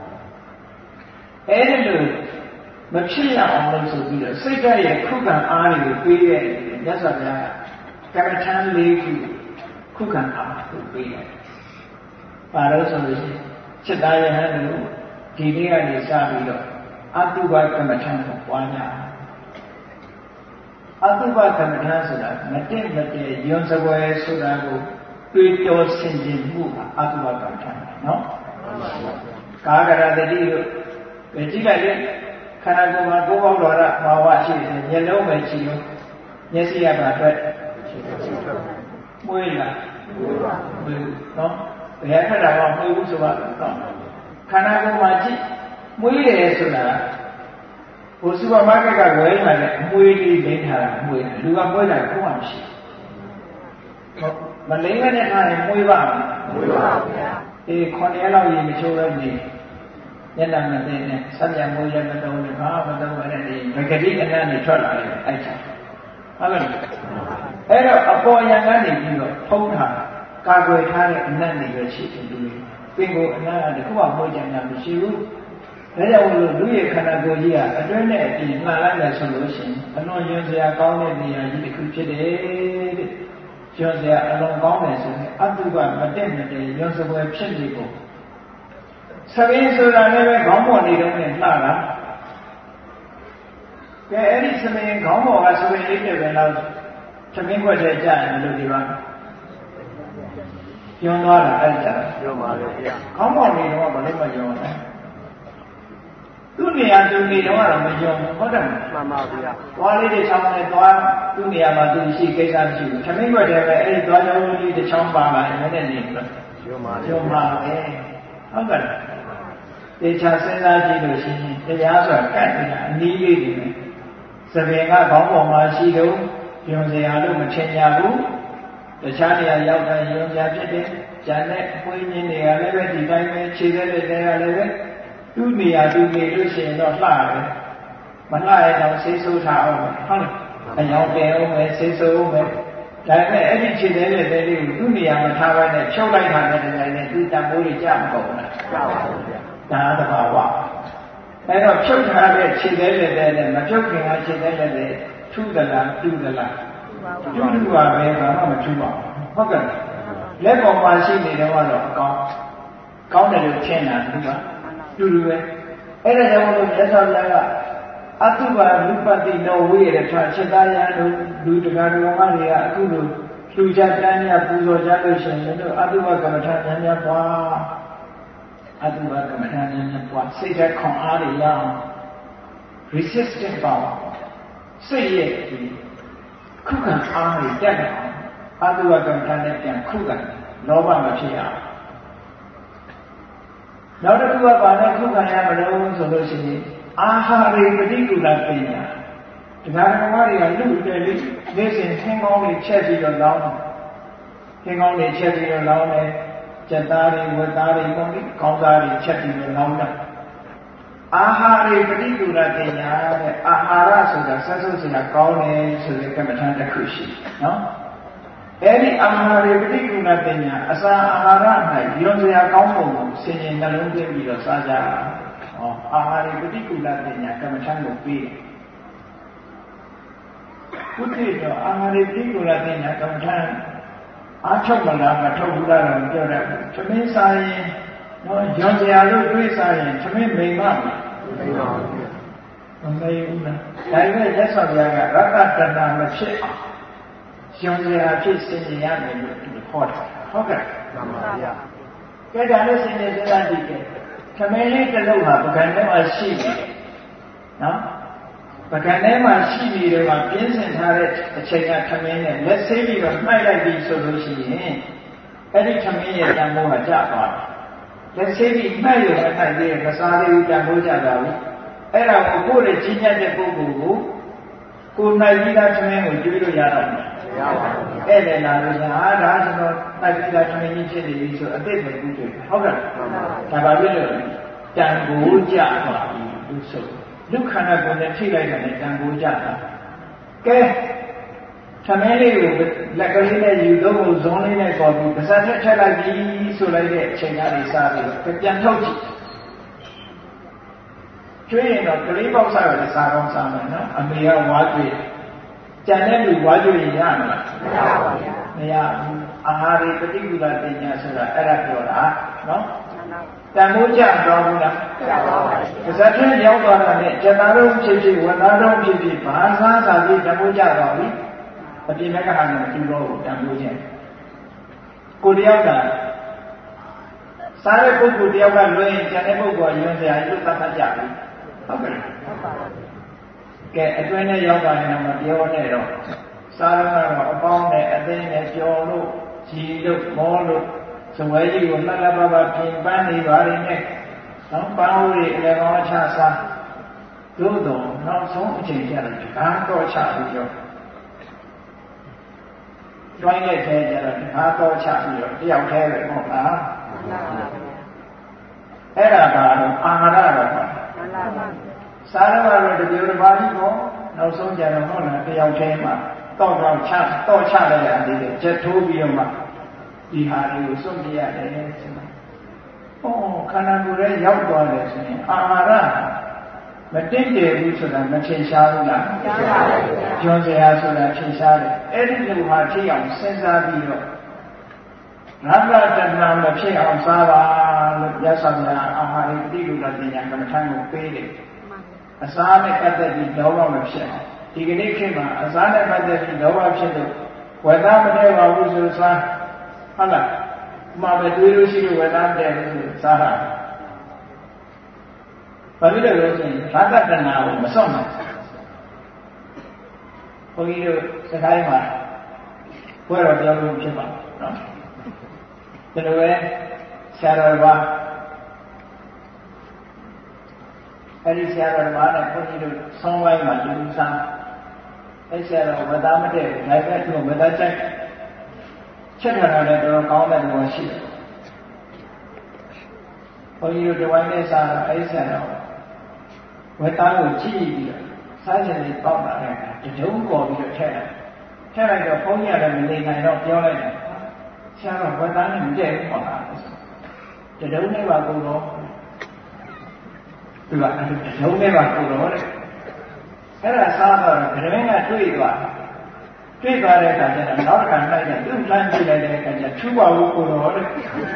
အဲ့ဒီလိုမဖြစ်ရအောင်လို့ဆိုပြီးတော့စိတ်ဓာတ်ရဲ့ခုခံအားတွေကိုပေးတဲ့မြတ်စွာဘုရားကကမ္မထမ်းလေးခုခုခံအားကိုပေးတယ်ဘာလို့ဆိုလို့ရှိရင်စိတ်သားယဟန်တို့ဒီနေ့ကနေစပြီးတော့အတုပကမ္မထမ်းကိုပွားများအတုပကမ္မထမ်းဆိုတာမတည့်မတည့်ယွန်းစပွဲဆိုတာကိုတွေးတောဆင်ခြင်မှုကအတုပကမ္မထမ်းနော်ကာဂရတတိတို့ကြည့်လိုက်လေခန္ဓာကိုယ်မှာကိုယ်ပေါင်းတော်ရဘာဝရှိတယ်မျက်လုံးပဲကြည့်လို့မျက်စိရတာအတွက်မွေးလားမွေးပါဘူးနော်ဘယ်ခါတော့မွေးဘူးဆိုတော့ခန္ဓာကိုယ်မှာကြည့်မွေးတယ်ဆိုတာဟိုစူပါမားကတ်ကဝယ်လာတဲ့အမွေးလေးလိမ့်ထားတာအမွေးလူကမွေးတာကိုမှမရှိဘူးမလိမ့်မနဲ့ထားရင်မွေးပါ့မလားမွေးပါဘူးဗျာအေးခုနှစ်ရက်လောက်ရေမချိုးတော့နေညနေမသိနဲ့ဆက်ရမွေးရမတော့ဘူးဘာမှမတော့ဘူးအဲ့ဒီငကတိကနန်းနေထွက်လာတယ်အဲ့ချာဟုတ်ကဲ့အဲ့တော့အပေါ်ယံကနေပြီးတော့ဖုံးထားကာကွယ်ထားတဲ့အနတ်တွေပဲရှိတယ်လူတွေပင်ကိုအနတ်ကတခုမှမွေးကြံတာမရှိဘူးဒါကြောင့်လို့လူရဲ့ခန္ဓာကိုယ်ကြီးကအတွင်းနဲ့အပြင်မှန်လိုက်မယ်ဆိုလို့ရှိရင်အလွန်ယွန်းစရာကောင်းတဲ့နေရာကြီးတစ်ခုဖြစ်တယ်တဲ့ယွန်းစရာအလွန်ကောင်းတယ်ဆိုရင်အတုကမတက်မတည်ယွန်းစပွဲဖြစ်နေဖို့သဘင်ဆိုတာလည်းပဲခေါင်းပေါ်နေတော့နဲ့လှတာကဲအဲ့ဒီသဘင်ခေါင်းပေါ်ကသဘင်လေးတဲ့ပဲတော့သမင်းခွက်ထဲကြာရင်လို့ဒီပါယွန်းသွားတာအဲ့ဒါယွန်းပါလေဗျာခေါင်းပေါ်နေတော့ဘာလို့မယွန်းလဲသူ့နေရာသူနေတော့ကတော့မယုံဘူးဟုတ်တယ်မှန်ပါဗျာသွားလေးတစ်ချောင်းနဲ့သွားသူ့နေရာမှာသူရှိကိစ္စမရှိဘူးသမင်းွက်တယ်ပဲအဲ့ဒီသွားကြောင်းလေးတစ်ချောင်းပါလာရင်လည်းနေပြီးတော့ယုံပါယုံပါပဲဟုတ်ကဲ့တေချာစဉ်းစားကြည့်လို့ရှိရင်တရားဆိုတာကတ်နေတာအနည်းလေးတွေပဲသဘင်ကခေါင်းပေါ်မှာရှိတော့ယုံစရာလို့မထင်ကြဘူးတခြားနေရာရောက်တိုင်းယုံကြဖြစ်တယ်ဉာဏ်နဲ့အပွင့်ရင်းတွေကလည်းပဲဒီတိုင်းပဲခြေသက်တဲ့တွေကလည်းပဲသူ့နေရာသူနေလို့ရှိရင်တော့လှတယ်မလှရတော့ဆေးဆိုးထားအောင်ဟုတ်လားအယောင်တယ်အောင်မယ်ဆေးဆိုးအောင်မယ်ဒါပေမဲ့အဲ့ဒီခြေသေးတဲ့သေးလေးကိုသူ့နေရာမှာထားပိုင်းနဲ့ဖြုတ်လိုက်တာနဲ့တည်းနဲ့သူတန်ဖိုးတွေကြာမကုန်ဘူးလားကြာပါဘူးဗျာဒါသဘာဝအဲ့တော့ဖြုတ်ထားတဲ့ခြေသေးတဲ့သေးနဲ့မဖြုတ်ခင်ကခြေသေးတဲ့သေးထူးသလားတူးသလားတူးတူပါပဲဘာမှမထူးပါဘူးဟုတ်ကဲ့လက်ပေါ်မှာရှိနေတော့ကတော့အကောင်းကောင်းတယ်လို့ထင်တာတူပါတူတူပဲအဲ့ဒါကြောင့်လို့မြတ်စွာဘုရားကအတုပါလူပတိနောဝိရထချက်သားရတို့လူတကာတော်မတွေကအခုလိုလူကြတန်းရပူဇော်ကြလို့ရှိရင်တို့အတုပကမ္မထာဉာဏ်များပွားအတုပကမ္မထာဉာဏ်များပွားစိတ်ဓာတ်ခွန်အားတွေရအောင် resistant power စိတ်ရဲ့ဒီခုခံအားတွေတက်တယ်အတုပကမ္မထာနဲ့ပြန်ခုခံလောဘမဖြစ်အောင်နောက်တစ်ခုကဘာနဲ့ခုခံရမလို့ဆိုလို့ရှိရင်အာဟာရေပฏิကူလပညာတရားဓမ္မတွေကလူတွေလေးနေစဉ်သင်္ကောင်းတွေချက်ပြီးတော့လောင်းတယ်သင်္ကောင်းတွေချက်ပြီးတော့လောင်းတယ်စက်သားတွေဝက်သားတွေကောင်းပြီးကောင်းသားတွေချက်ပြီးတော့လောင်းတယ်အာဟာရေပฏิကူလပညာတဲ့အာဟာရဆိုတာဆက်စုပ်စရာကောင်းတယ်ဆိုတဲ့ကမ္မထံတစ်ခုရှိနော်အဲ့ဒီအာဟာရေပฏิကူလပညာအစာအာဟာရ၌ယွန်စရာကောင်းပုံကိုဆင်ခြင်နှလုံးသွင်းပြီးတော့စားကြအာဟာရေပฏิကူလပညာကမ္မထံကိုပြီးခုတည်းတော့အာဟာရေပฏิကူလပညာကမ္မထံအားထုတ်မလားမထုတ်ဘူးလားတော့ပြောတတ်ဘူးသမင်းစားရင်တော့ရောင်စရာလို့တွေးစားရင်သမင်းမိန်မမမိန်ပါဘူးမမိန်ဘူးလားဒါပေမဲ့သက်ဆောင်ရကရတ္တတဏမဖြစ်အောင်ရောင်စရာဖြစ်စင်ကြရမယ်လို့ဟောတာဟုတ်ကဲ့မှန်ပါဗျာကဲဒါလို့စင်နေစရာကြည့်တယ်သမင်းလေးတစ်လုံးဟာပကံထဲမှာရှိနေတယ်နော်ပကံထဲမှာရှိနေတယ်မှာပြင်းစင်ထားတဲ့အချိန်ကသမင်းနဲ့လက်ဆေးပြီးတော့နှိုက်လိုက်ပြီးဆိုလို့ရှိရင်အဲ့ဒီသမင်းရဲ့တန်ဖိုးကကျသွားတယ်လက်ဆေးပြီးနှိုက်ရတဲ့နှိုက်ပြီးမစားသေးဘူးတန်ဖိုးကျသွားပြီအဲ့ဒါကိုကိုယ့်ရဲ့ကြီးမြတ်တဲ့ပုဂ္ဂိုလ်ကိုကိုယ်နိုင်ပြီးသားသမင်းကိုကျွေးလို့ရတော့မယ်မရပါဘူးဧည့်သည်လာလို့ရှိရင်ဟာဒါကျွန်တော်နိုင်ပြီးသားသမင်းကြီးဖြစ်နေပြီဆိုအသိပဲကူးတွေ့ဟုတ်ကဲ့ဒါပါပြီလို့တန်ဖိုးကျသွားပြီလို့ဆိုလူခန္ဓာကိုယ်နဲ့ထိလိုက်တယ်တန်ဖိုးကျတာကဲသမင်းလေးကိုလက်ကလေးနဲ့ယူတော့ဇုံးလေးနဲ့ပေါ်ပြီးပါးစပ်ထက်ထက်လိုက်ပြီဆိုလိုက်တဲ့အချိန်ကနေစပြီးတော့ပြန်ထုတ်ကြည့်ကျွေးရင်တော့ကလေးပေါက်စားရတယ်စားကောင်းစားမယ်နော်အမေကဝါကျွေးကြံတဲ့လူဝါကျွေးရင်ရမလားမရပါဘူးမရဘူးအာဟာရေပฏิကူလပညာဆိုတာအဲ့ဒါပြောတာနော်တန်ဖိုးကြတော့ဘူးလားကြပါပါဘူးပါဇတ်ထဲရောက်သွားတာနဲ့ဇတာတော်ဖြစ်ဖြစ်ဝတာတော်ဖြစ်ဖြစ်ဘာသာသာဖြစ်တန်ဖိုးကြတော့ပြီအပြင်ဘက်ကဟာနဲ့တူတော့တန်ဖိုးခြင်းကိုတယောက်ကစားတဲ့ပုဂ္ဂိုလ်တယောက်ကလွှဲရင်ကျန်တဲ့ပုဂ္ဂိုလ်ကယွန်းစရာကြီးလို့သတ်မှတ်ကြပြီဟုတ်ကဲ့ဟုတ်ပါဘူးကဲအတွင်းနဲ့ရောက်တာလည်းမပြောနဲ့တော့စားတော့ကတော့အပေါင်းနဲ့အသိနဲ့ကြော်လို့ကြည်လို့မောလို့စဝဲကြီးကိုလှလှပပပြင်ပန်းနေပါလိမ့်မယ်နော်ပန်းဦးတွေအလည်းကောင်းချစားသို့တော့နောက်ဆုံးအချိန်ကျတော့ဒီကားတော့ချပြီးတော့ကျွိုင်းတဲ့ထဲကျတော့ဒီကားတော့ချပြီးတော့တယောက်တည်းပဲဟုတ်လားအဲ့ဒါကတော့အာဟာရတော့ပါစားရတော့တပြောတစ်ပါးကြီးပေါ့နောက်ဆုံးကျတော့ဟုတ်လားတယောက်တည်းမှာတော့တော့ချတော့ချလိုက်ရတယ်ချက်ထိုးပြီးတော့မှဒီဟာတွေကိုစွန့်ပြရတယ်ဆိုတာ။အော်ခန္ဓာကိုယ်ရဲ့ရောက်သွားတယ်ဆိုရင်အာဟာရမတင့်တယ်ဘူးဆိုတာမထင်ရှားဘူးလား။ရှားပါဘူး။ကျွန်းစရာဆိုတာထင်ရှားတယ်။အဲ့ဒီလိုဟာဖြစ်အောင်စဉ်းစားပြီးတော့ငါကတဏှာမဖြစ်အောင်စားပါလို့ရသော်များအာဟာရတိလူလာပညာကမ္မထံကိုပေးတယ်။အစားနဲ့ပတ်သက်ပြီးလောဘမဖြစ်အောင်ဒီကနေ့ခေတ်မှာအစားနဲ့ပတ်သက်ပြီးလောဘဖြစ်လို့ဝေဒမတည်းပါဘူးဆိုစားဟုတ်လားမှပဲတွေးလို့ရှိလို့ဝေဒနာတဲ့လို့စားတာဘာလို့လဲလို့ဆိုရင်ဘာကတဏှာကိုမစွန့်နိုင်ဘုန်းကြီးတို့စကိုင်းမှာဘွဲတော်ပြောလို့ဖြစ်ပါနော်ဒီလိုပဲဆရာတော်ကအဲ့ဒီဆရာတော်ကလည်းဘုန်းကြီးတို့ဆောင်းဝိုင်းမှာလူစားအဲ့ဆရာတော်ဝေဒနာမတဲ့နိုင်ပဲသူ့ဝေဒနာကြိုက်ချက်ထတာလည်းတော်တော်ကောင်းတဲ့လူရှိတယ်။ဘုန်းကြီးတို့ဒီဝိုင်းနဲ့စားတော့အဲ့ဆရာတော်ဝေသားကိုကြည့်ပြီးတော့စားချင်နေပေါက်လာတဲ့အခါတဒုံးပေါ်ပြီးတော့ထည့်တယ်ထက်လိုက်တော့ဘုန်းကြီးကလည်းမနေနိုင်တော့ပြောလိုက်တယ်ဆရာတော်ဝတ်သားနဲ့မတည့်ဘူးပေါ့လားတတုံးနဲ့ပါကိုတော့သူကတတုံးနဲ့ပါကိုတော့တဲ့အဲ့ဒါစားတော့ဒရမင်းကတွေ့သွားတွေ့သွားတဲ့အခါကျတော့နောက်တစ်ခါလိုက်တယ်သူ့လမ်းကြည့်လိုက်တဲ့အခါကျထူပါဘူးကိုတော့တဲ့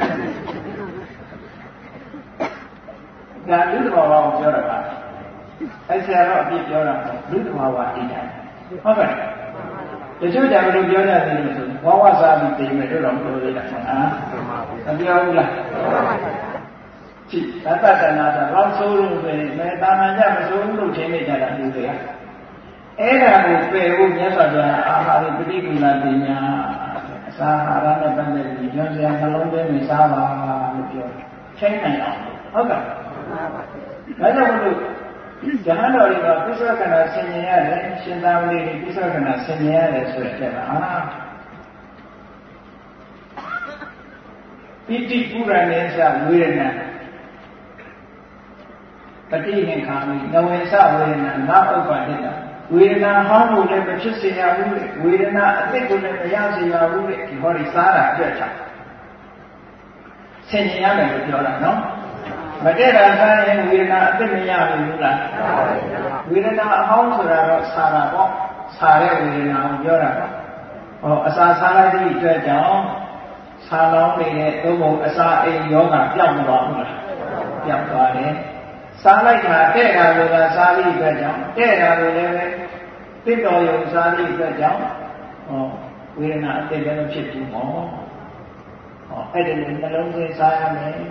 ဒါလူ့တော်ဘာကိုပြောတာပါအဲ့ဆရာတော်အပြစ်ပြောတာလူ့တော်ဘာအတိုင်းဟုတ်ကဲ့တချို့ကြမလို့ပြောကြတယ်လို့ဆိုဝါဝစားပြီးပြင်မယ်တို့တော့ပြောရတာဟာမပြောဘူးလားကြည့်သတ္တတနာတော့ဆိုးလို့ဆိုရင်မဲတာမန်ကြမဆိုးဘူးလို့ထင်နေကြတာလူတွေကအဲ့ဒါကိုပယ်ဖို့မြတ်စွာဘုရားအာဟာရပฏิကူလပညာအစာအာဟာရနဲ့ပတ်သက်ပြီးညွှန်စရာနှလုံးသွင်းပြီးစားပါလို့ပြောချိန်နိုင်အောင်ဟုတ်ကဲ့ဒါကြောင့်မို့လို့ဇာတ်တော်တွေကပိဿဝကနာဆင်ញင်ရတယ်ရှင်သာမဏေတွေပိဿဝကနာဆင်ញင်ရတယ်ဆိုတဲ့အချက်ပါအာပိဋိပုရဏေသဝေဒနာပฏิဟင်္ခာမိနဝေသဝေဒနာနာဥပ္ပါဒိတဝေဒနာဟောင်းလို့လည်းမဖြစ်စေရဘူးလေဝေဒနာအတိတ်ကိုလည်းမရစေရဘူးလေဒီဟောဒီစားတာအတွက်ချဆင်ញင်ရမယ်လို့ပြောတာနော်မတည့်တာစားရင်ဝေဒနာအတိတ်မရဘူးလားဝေဒနာအဟောင်းဆိုတာတော့စားတာပေါ့စားတဲ့ဝေဒနာကိုပြောတာပေါ့ဟောအစာစားလိုက်သည့်အတွက်ကြောင့်စားလောင်းနေတဲ့သုံးပုံအစာအိမ်ယောဂပျောက်သွားဘူးလားပျောက်သွားတယ်စားလိုက်တာတဲ့တာကစားသည့်အတွက်ကြောင့်တဲ့တာကိုလည်းပဲတစ်တော်ယုံစားသည့်အတွက်ကြောင့်ဟောဝေဒနာအတိတ်လည်းဖြစ်ဘူးဟောဟောအဲ့ဒီလိုနှလုံးသွင်းစားရမယ်ယဟ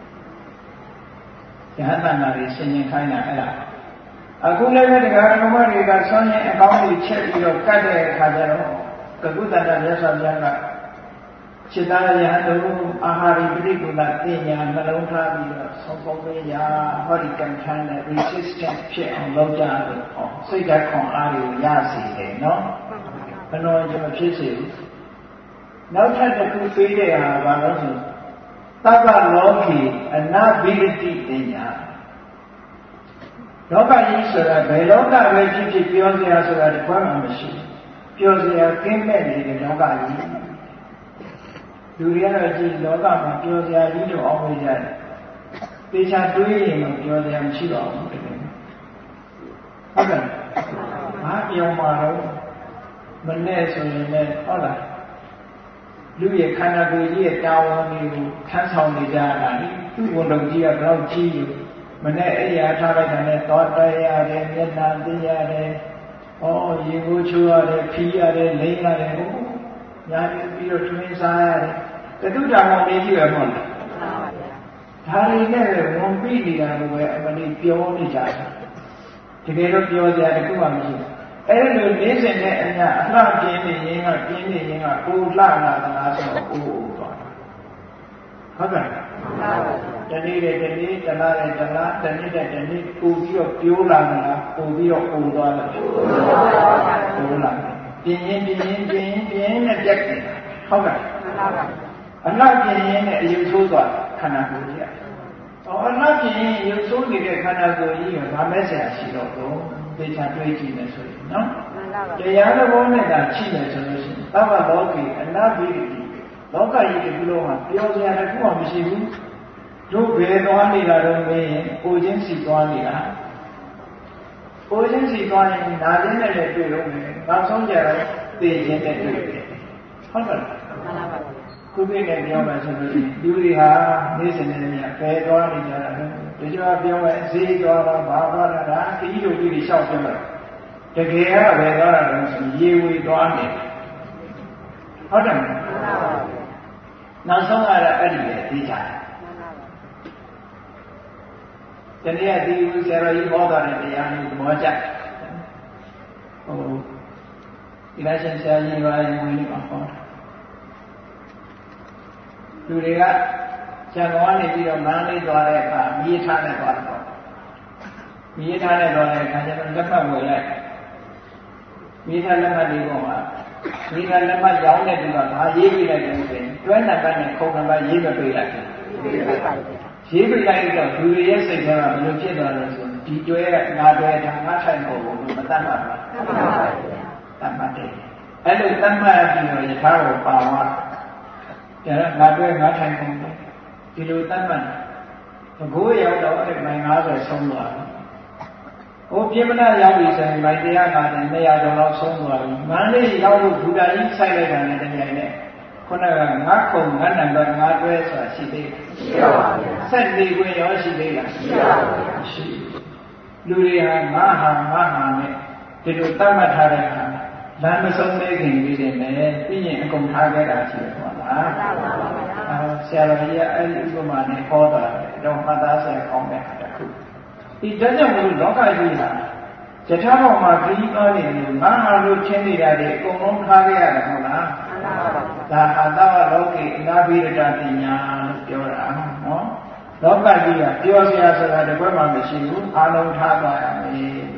န်တနာတွေဆင်ញင်ခိုင်းတာအဲ့ဒါအခုလည်းပဲတရားဓမ္မတွေကဆွမ်းရင်အကောင်းကြီးချက်ပြီးတော့ကတ်တဲ့အခါကျတော့ကကုတ္တတမြတ်စွာဘုရားကจิตายะတုအာဟာရိပฏิကူလပညာနှလုံးထားပြီးတော့ဆုံးပုံပေးရဟောဒီကံထမ်းတဲ့ resistance ဖြစ်အောင်လုပ်ကြလို့ဟောစိတ်ဓာတ်ခွန်အားတွေကိုရစေတယ်နော်ဘယ်တော့မှမဖြစ်စေဘူးနောက်ထပ်တစ်ခုပေးတဲ့ဟာဘာလို့ဆိုသဗ္ဗလောကီအနာဘိဓိပညာလောကကြီးဆိုတာဘယ်လောကပဲဖြစ်ဖြစ်ပြောစရာဆိုတာတခွမှမရှိပြောစရာကင်းမဲ့နေတဲ့လောကကြီးလူတွေကတော့ဒီလောကမှာပြောစရာကြီးလို့အောင်လို့ရတယ်။တေချာတွေးရင်တော့ပြောစရာမရှိတော့ဘူးတကယ်။ဟုတ်ကဲ့။ဘာပြောမှာတော့မနဲ့ဆိုရင်လည်းဟုတ်လား။လူရဲ့ခန္ဓာကိုယ်ကြီးရဲ့တာဝန်တွေကိုထမ်းဆောင်နေကြတာလေ။သူ့ဝန်တော်ကြီးကတော့ကြီးလို့မနဲ့အဲ့ရထားလိုက်တာနဲ့တောတရတယ်မျက်နှာသိရတယ်။ဩရေကိုချိုးရတယ်ဖြီးရတယ်လိမ့်ရတယ်ဟုတ်ညာပြီးတော့တွင်းစားရတယ်ကတုတာမောင်လေးကြည့်ရမဟုတ်လားဒါတွေနဲ့ဝန်ပြီးနေတာလို့ပဲအမလေးပြောနေကြတယ်တကယ်တော့ပြောစရာတခုမှမရှိဘူးအဲ့လိုနေစဉ်နဲ့အညာအလှပြင်းနေရင်ကပြင်းနေရင်ကကိုလှလာသလားဆိုတော့အိုးအိုးသွားတာဟုတ်ကဲ့တနေ့တဲ့တနေ့တလားတဲ့တလားတနေ့တဲ့တနေ့ပူပြီးတော့ပြိုးလာတာပူပြီးတော့အိုးသွားတယ်ပူလာပြင်းရင်ပြင်းရင်ပြင်းရင်ပြင်းနဲ့ပြက်တယ်ဟုတ်ကဲ့အလှပြင်းရင်နဲ့အယူဆိုးသွားခန္ဓာကိုယ်ကြီး။အော်အလှပြင်းရင်အယူဆိုးနေတဲ့ခန္ဓာကိုယ်ကြီးကဘာမဲ့ဆရာရှိတော့တော့သေချာတွေးကြည့်မယ်ဆိုရင်နော်။တရားသဘောနဲ့သာရှိမယ်ဆိုလို့ရှိရင်သဗ္ဗလောကေအနာဘိဓိလောကကြီးတစ်ခုလုံးမှာပြောစရာတစ်ခုမှမရှိဘူး။တို့ဘယ်သွားနေတာတော့မင်းရင်ကိုချင်းစီသွားနေတာ။ကိုချင်းစီသွားရင်နာခြင်းနဲ့လည်းတွေ့လို့မယ်။နောက်ဆုံးကြတော့သိခြင်းနဲ့တွေ့တယ်။ဟုတ်ကဲ့။မှန်ပါပါခုပြည့်နဲ့ပြောမှဆိုလို့လူတွေဟာနေ့စဉ်နဲ့ညပယ်သွားနေကြတာလေဒီကြောပြောမယ်ဈေးသွားတာဘာသွားတာဒါခကြီးတို့ကြီးတွေလျှောက်ပြောတာတကယ်ကဘယ်သွားတာလဲဆိုရေဝေသွားနေဟုတ်တယ်မလားနောက်ဆုံးကတော့အဲ့ဒီပဲသိကြတယ်တနည်းအားဖြင့်ဆရာတော်ကြီးဟောတာတဲ့တရားမျိုးသဘောကျဟိုဒီလားရှင်ဆရာကြီးကလည်းဝင်နေမှာဟောလူတွေကကျန်တော်ကနေပြီးတော့မန်းလေးသွားတဲ့အခါမြေးထားနဲ့သွားတော့မြေးထားနဲ့သွားတဲ့အခါကျတော့လက်မှတ်ဝယ်လိုက်မြေးထားလက်မှတ်လေးပေါ်မှာမြေးထားလက်မှတ်ရောင်းတဲ့သူကဘာရေးပြလိုက်တယ်ဆိုရင်တွဲနံပါတ်နဲ့ခုံနံပါတ်ရေးမပေးလိုက်ဘူးရေးပြလိုက်တော့လူတွေရဲ့စိတ်ထဲမှာဘယ်လိုဖြစ်သွားလဲဆိုဒီတွဲကငါတွဲဒါငါထိုင်ဖို့လို့မတတ်ပါဘူးတတ်ပါဘူးတတ်မှတ်တယ်အဲ့လိုတတ်မှတ်ပြီးတော့ယထာကိုပါသွားတယ်ဒါကငါတွေ့ငါထိုင်ကုန်တယ်ဒီလိုတတ်မှတ်ဘဂိုးရောက်တော့အဲ့မိုင်၅၀ဆုံးသွားတယ်ဟိုပြိမနာရောက်ပြီဆိုရင်မိုင်၁၀၅နဲ့၂၀၀ကျော်လောက်ဆုံးသွားပြီမန္တလေးရောက်လို့ဘူတာကြီးဆိုင်လိုက်တာနဲ့တကယ်နဲ့ခုနကငါခုံငါနံပါတ်ငါတွဲဆိုတာရှိသေးတယ်ရှိပါပါဗျာဆက်နေခွင့်ရောရှိသေးလားရှိပါပါရှိလူတွေဟာငါဟာငါဟာနဲ့ဒီလိုတတ်မှတ်ထားတဲ့အခါလမ်းမဆုံးသေးခင်လေးတွေနဲ့ပြီးရင်အကုန်ထားခဲ့တာရှိတယ်ဟုတ်လားမှန်ပါပါဗျာအဲဆရာတော်ကြီးကအဲ့ဒီဥပမာနဲ့ဟောတာတယ်တော့မှတ်သားစရာကောင်းတဲ့ဟာတစ်ခုဒီတကြောင့်မလို့လောကကြီးဟာယထာဘောမှာခရီးသွားနေလို့ငါဟာလို့ချင်းနေတာတွေအကုန်လုံးထားခဲ့ရတယ်ဟုတ်လားမှန်ပါပါဒါဟာသဝလောကေအနာဘိရတပညာလို့ပြောတာနော်လောကကြီးကပြောစရာဆိုတာတကွမှမရှိဘူးအာလုံးထားသွားရမယ်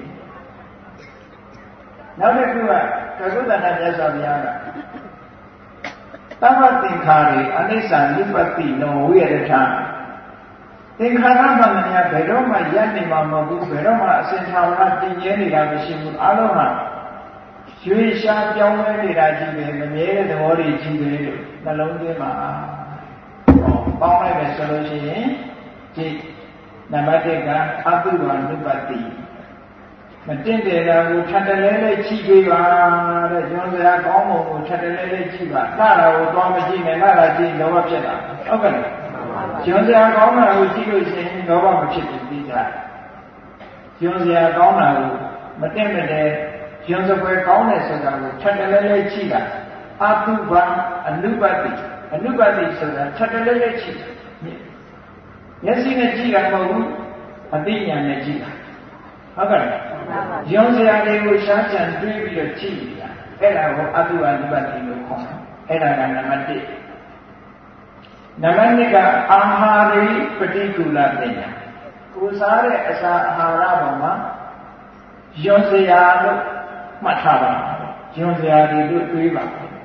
နောက်တစ်ခုကကကုသနာမြတ်စွာဘုရားကသဗ္ဗသင်္ခါရေအနိစ္စနိပတိနောဝိရထသင်္ခါရမှန်များဘယ်တော့မှရပ်နေမှာမဟုတ်ဘူးဘယ်တော့မှအစဉ်သာဝရတည်မြဲနေတာမရှိဘူးအလုံးဟာရွေးရှားပြောင်းလဲနေတာကြီးပဲမမြဲတဲ့သဘောတွေကြီးပဲလို့နှလုံးသွင်းမှာပေါင်းလိုက်မယ်ဆိုလို့ရှိရင်ဒီနံပါတ်၁ကအတုဝနုပတိမတင့်တယ်တာကိုထပ်တလဲလဲကြည့်ပေးပါတဲ့ကျွန်းစရာကောင်းမှုကိုထပ်တလဲလဲကြည့်ပါလှတာကိုသွားမကြည့်နဲ့လှတာကြည့်လောဘဖြစ်တာဟုတ်ကဲ့ကျွန်းစရာကောင်းတာကိုကြည့်လို့ရှိရင်လောဘမဖြစ်ဘူးသိကြကျွန်းစရာကောင်းတာကိုမတင့်မတယ်ကျွန်းစပွဲကောင်းတယ်ဆိုတာကိုထပ်တလဲလဲကြည့်တာအတုပအနုပတိအနုပတိဆိုတာထပ်တလဲလဲကြည့်မျက်စိနဲ့ကြည့်တာမဟုတ်ဘူးအသိဉာဏ်နဲ့ကြည့်တာဟုတ်ကဲ့ရုံးစရာတွေကိုရှားကြံတွေးပြီးတော့ကြည့်နေတာအဲ့ဒါကိုအတုအနိပတိလို့ခေါ်တယ်အဲ့ဒါကနံပါတ်၁နံပါတ်၂ကအာဟာရိပฏิကူလပညာကိုစားတဲ့အစာအာဟာရပေါ်မှာရုံးစရာလို့မှတ်ထားပါရုံးစရာတွေတို့တွေးပါ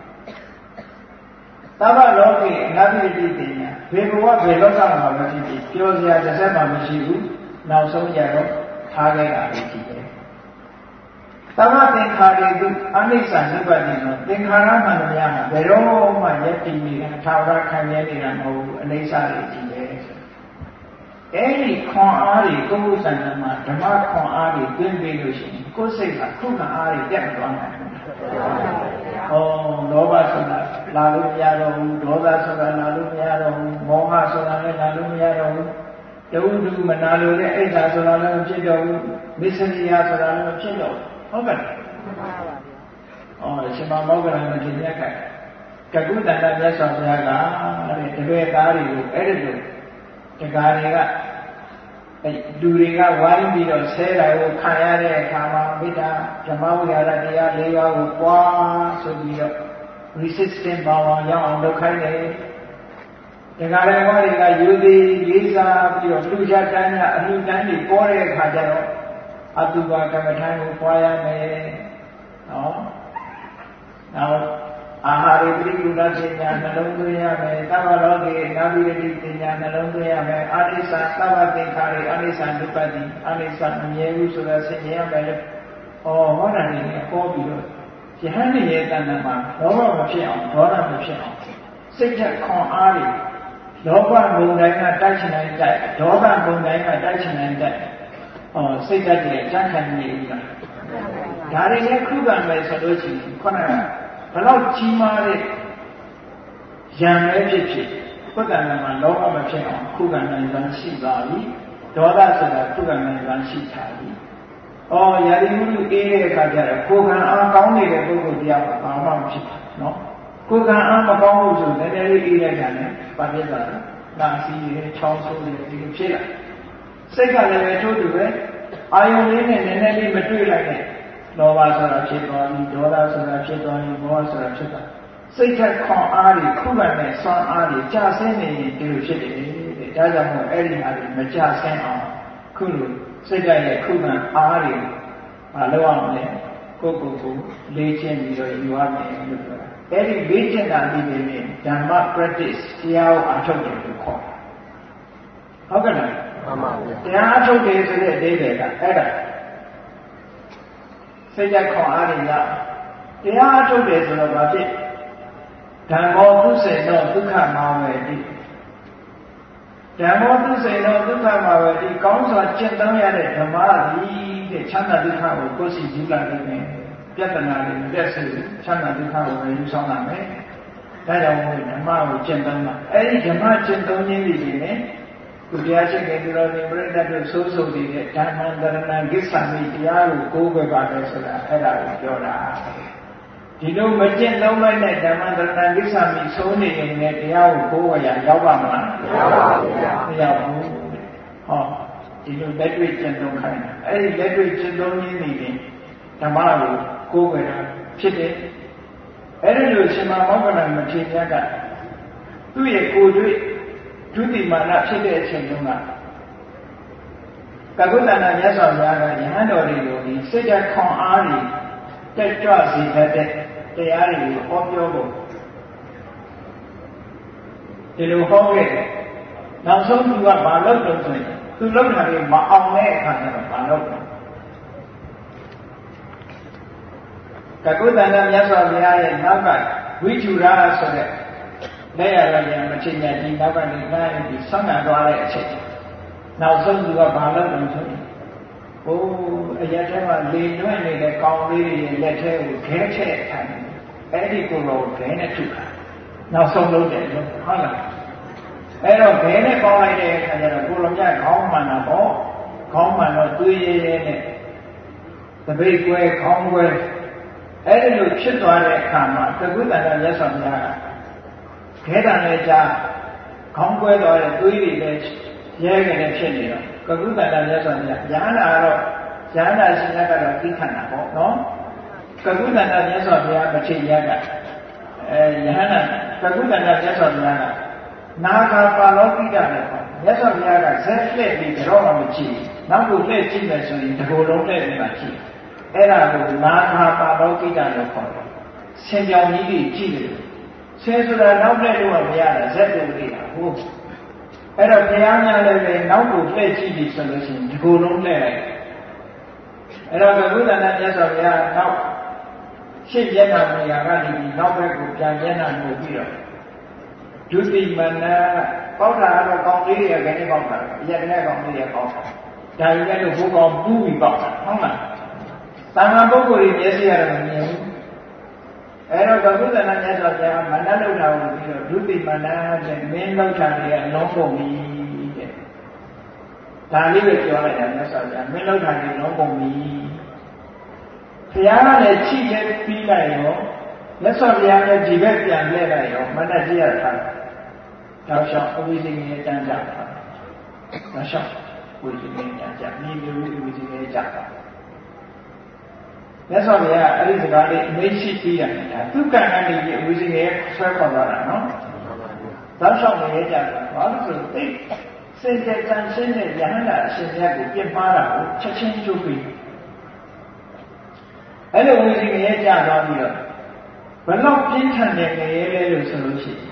သဗ္ဗလောကေအနာပိတိပညာဘယ်ဘဝဘယ်လောကမှာမဖြစ်ဖြစ်ပြောစရာတစ်စက်မှမရှိဘူးနောက်ဆုံးကြတော့ထားခဲ့တာပဲကြည့်တယ်သဗ္ဗသင်္ခါရေတုအနိစ္စနိဗ္ဗာန်တော့သင်္ခါရမှန်တရားမှာဘယ်တော့မှယက်တည်နေတာထာဝရခံရနေတာမဟုတ်ဘူးအနိစ္စတွေကြည့်တယ်အဲ့ဒီခွန်အားတွေကိုယ်ဥစ္စာမှာဓမ္မခွန်အားတွေတွင်းပေးလို့ရှိရင်ကိုယ်စိတ်ကခုခံအားတွေပြတ်သွားနိုင်တယ်။ဟောလောဘဆိုတာလာလို့မရတော့ဘူးဒေါသဆိုတာလာလို့မရတော့ဘူးမောဟဆိုတာလည်းလာလို့မရတော့ဘူးတဝုဒ္ဓမနာလိုတဲ့အိဋ္ဌာဆိုတာလည်းမဖြစ်တော့ဘူးမစ္စရိယဆိုတာလည်းမဖြစ်တော့ဘူးဟုတ်ကဲ့မှန်ပါပါဗျာ။ဟောရှင်မမောဂလမထေရကကကုတ္တနာမြတ်စွာဘုရားကတဲ့တပည့်သားတွေကိုအဲ့ဒီလိုတကားတွေကအဲလူတွေကဝိုင်းပြီးတော့ဆဲတာကိုခံရတဲ့အခါမှာမိတ္တဓမ္မဝိဟာရတရား၄ပါးကိုပွားဆိုပြီးတော့ resistant power ရောက်အောင်လုပ်ခိုင်းတယ်။တကားတွေကတွေကယူသည်လေးစားပြီးတော့လူချတန်းညအမှုတန်းတွေပေါ်တဲ့အခါကျတော့အတုပါကမ္မထာကိုပွားရမယ်။နော်။နောက်အာဟာရပရိကုဏပညာနှလုံးသွင်းရမယ်သဗ္ဗလောကေနာဘိရတိပညာနှလုံးသွင်းရမယ်အနိစ္စသဗ္ဗသင်္ခါရေအနိစ္စနိပ္ပတိအနိစ္စမမြဲဘူးဆိုတာသိမြင်ရမယ်လို့ဟောဟောတာနေဟောပြီးတော့ယဟန်ရဲ့တဏ္ဍာမှာလောဘမဖြစ်အောင်ဒေါသမဖြစ်အောင်စိတ်ချက်ခွန်အားတွေလောဘမုန်တိုင်းကတိုက်ချင်တိုင်းတိုက်ဒေါသမုန်တိုင်းကတိုက်ချင်တိုင်းတိုက်ဟောစိတ်ဓာတ်တွေကြမ်းခံနေပြီလားဒါတွေလည်းခုခံမယ်ဆိုလို့ရှိရင်ခုနကဘလောက်ကြီးမားတဲ့ရံပဲဖြစ်ဖြစ်ပုဂ္ဂန္တမှာလောဘမဖြစ်အောင်ခုခံနိုင်စွမ်းရှိပါပြီဒေါသဆိုတာခုခံနိုင်စွမ်းရှိတာပြီဩယာတိမှုအေးတဲ့အခါကျတော့ကိုယ်ကံအားကောင်းနေတဲ့ပုဂ္ဂိုလ်တရားဘာမှမဖြစ်ဘူးနော်ကိုယ်ကံအားမကောင်းလို့ဆိုနည်းနည်းလေးအေးလိုက်တာနဲ့ဘာဖြစ်သွားလဲနာစီရယ်ချောင်းဆိုးရယ်ဒီလိုဖြစ်လာစိတ်ကလည်းပဲထို့တူပဲအာယုန်လေးနဲ့နည်းနည်းလေးမတွေ့လိုက်နဲ့လောဘဆိုတာဖြစ်သွားပြီဒေါသဆိုတာဖြစ်သွားပြီမောဟဆိုတာဖြစ်သွားစိတ်ထက်ခွန်အားတွေခုခံတဲ့စွမ်းအားတွေကြာဆင်းနေရင်ဒီလိုဖြစ်တယ်တဲ့ဒါကြောင့်မို့အဲ့ဒီအားတွေမကြာဆင်းအောင်ခုလိုစိတ်ဓာတ်ရဲ့ခုခံအားတွေမလုပ်အောင်လေကိုယ့်ကိုယ်ကိုလေ့ကျင့်ပြီးတော့ယူရမယ်လို့ပြောတာအဲ့ဒီလေ့ကျင့်တာဒီနေ့နဲ့ဓမ္မ practice တရားကိုအထောက်တယ်လို့ခေါ်တာဟုတ်ကဲ့လားမှန်ပါဗျာတရားအထုတ်တယ်ဆိုတဲ့အဓိပ္ပာယ်ကအဲ့ဒါစိတ်ဓာတ်ခွန်အားတွေရတရားအထုတ်တယ်ဆိုတော့ဘာဖြစ်ဓမ္မောသုစေနောဒုက္ခမာဝေတိဓမ္မောသုစေနောဒုက္ခမာဝေတိကောင်းစွာကျင့်သုံးရတဲ့ဓမ္မသည်တဲ့ချမ်းသာဒုက္ခကိုကိုယ်စီယူလာနေတယ်ပြဿနာတွေမတက်စေချမ်းသာဒုက္ခကိုပဲယူဆောင်လာမယ်ဒါကြောင့်မို့ဓမ္မကိုကျင့်သုံးတာအဲ့ဒီဓမ္မကျင့်သုံးခြင်းတွေနဲ့သူတရားရှိခိုးပြီးတော့ဒီပြိဋ္ဌာတို့ဆိုးဆိုးနေတဲ့ဓမ္မန္တရဏကိစ္စမိတရားကိုကိုးကွယ်ပါတယ်ဆိုတာအဲ့ဒါကိုပြောတာဒီလိုမကျင့်သုံးလိုက်တဲ့ဓမ္မန္တရဏကိစ္စမိဆိုးနေရင်လည်းတရားကိုကိုးကွယ်ရရောက်ပါမလားမရောက်ပါဘူးဗျာမရောက်ဘူးဟောဒီလိုလက်တွေ့ကျင့်သုံးခိုင်းတာအဲ့ဒီလက်တွေ့ကျင့်သုံးခြင်းနေရင်ဓမ္မကိုကိုးကွယ်တာဖြစ်တယ်အဲ့ဒီလိုရှင်မမောဂလမထေရကသူ့ရဲ့ကိုယ်တွေ့ဒုတိမာနဖြစ်တဲ့အချိန်တုန်းကကကုတ္တနာမြတ်စွာဘုရားကယဟန်တော်တွေကိုဒီစိတ်ဓာတ်ခွန်အားတွေတက်ကြွစေတတ်တဲ့တရားတွေကိုဟောပြောဖို့ဒီလိုဟောခဲ့တယ်နောက်ဆုံးသူကဘာလုပ်လို့ဆိုရင်သူလုပ်တာတွေမအောင်တဲ့အခါကျတော့ဘာလုပ်လဲကကုတ္တနာမြတ်စွာဘုရားရဲ့နောက်ကဝိထုရာဆိုတဲ့လက်ရရရင်မချိန်ညာကြီးနောက်ကနေနှိုင်းပြီးဆောင်းငံသွားတဲ့အချိန်နောက်ဆုံးသူကဘာလုပ်လို့ဆိုရင်ဟိုအရက်ထဲမှာလေနှွဲ့နေတဲ့ကောင်းလေးတွေရဲ့လက်ထဲကိုခဲချဲ့ထိုင်အဲ့ဒီကိုယ်တော်ခဲနဲ့ထုတာနောက်ဆုံးလုပ်တယ်လို့ဟုတ်လားအဲ့တော့ခဲနဲ့ပေါင်းလိုက်တဲ့အခါကျတော့ကိုယ်တော်မြတ်ခေါင်းမှန်တာပေါ့ခေါင်းမှန်တော့သွေးရဲရဲနဲ့တပိတ်ကွဲခေါင်းကွဲအဲ့ဒီလိုဖြစ်သွားတဲ့အခါမှာသကုတ္တနာမြတ်စွာဘုရားကခဲတံလည်းကြားခေါင်းကွဲသွားတဲ့သွေးတွေလည်းရဲကြတယ်ဖြစ်နေတော့ကကုတ္တနာမြတ်စွာဘုရားဉာဏ်နာတော့ဉာဏ်နာရှင်ကတော့သိခဏတာပေါ့နော်ကကုတ္တနာမြတ်စွာဘုရားမထေရကအဲယဟန္တာကကုတ္တနာမြတ်စွာဘုရားကနာဂာပါလောကိတလည်းပေါ့မြတ်စွာဘုရားကဇက်လှည့်ပြီးတော့မှမကြည့်နောက်ကိုလှည့်ကြည့်မယ်ဆိုရင်ဒီလိုလုံးလှည့်နေတာကြည့်အဲ့ဒါကိုနာဂာပါလောကိတလို့ခေါ်တယ်ဆင်ကြောင်ကြီးကြီးကြည့်တယ်ဆဲဆိုတာနောက်လှည့်လို့မရတာဇက်လို့လေးတာဟုတ်အဲ့တော့ဘုရားများလည်းပဲနောက်ကိုလှည့်ကြည့်ပြီဆိုလို့ရှိရင်ဒီကိုယ်လုံးလှည့်လိုက်အဲ့တော့ဘုရားနာမြတ်စွာဘုရားနောက်ရှင်းမျက်နှာမရာကနေပြီးနောက်ဘက်ကိုပြန်မျက်နှာငိုပြီးတော့ဒုတိမနာပေါက်တာတော့ကောင်းလေးတွေကလည်းပေါက်တာအရက်နဲ့ကောင်းလေးတွေပေါက်တာဒါကြီးလည်းဘုကောင်ပူးပြီးပေါက်တာဟုတ်လားသံဃာပုဂ္ဂိုလ်တွေမျက်စိရတော့မမြင်ဘူးအဲ့တော့ဘုရားနာမြတ်စွာဘုရားမနတ်လောက်တာကိုပြီးတော့ဒုတိမနာတဲ့မင်းလောက်တာတွေကအလုံးကုန်ပြီတဲ့ဒါလေးပဲပြောလိုက်တာမြတ်စွာဘုရားမင်းလောက်တာတွေလုံးကုန်ပြီဘုရားကလည်းချိခဲ့ပြီးလိုက်ရောမြတ်စွာဘုရားလည်းဒီဘက်ပြန်လှည့်လိုက်ရောမနတ်ကြီးရထားတောက်လျှောက်အဝိဇ္ဇင်းရဲ့တန်းကြတာတောက်လျှောက်ဝိဇ္ဇင်းရဲ့တန်းကြမြေမျိုးဝိဇ္ဇင်းရဲ့ကြတာမြတ်စွာဘုရားအဲ့ဒီစကားလေးအမိတ်ရှိပြီးရတယ်ဒါသူကံကနေပြီးဝိဇ္ဇင်းရဲ့ဆွဲခေါ်သွားတာနော်တောက်လျှောက်နေကြတာဘာလို့ဆိုသိစင်ကြယ်တန်ရှင်းတဲ့ယဟန္တာအရှင်မြတ်ကိုပြစ်မှားတာကိုချက်ချင်းကျုပ်ပြီးအဲ့လိုဝိဇ္ဇင်းရဲ့ကြသွားပြီးတော့ဘယ်တော့ပြင်းထန်တဲ့ငရဲလဲလို့ဆိုလို့ရှိရင်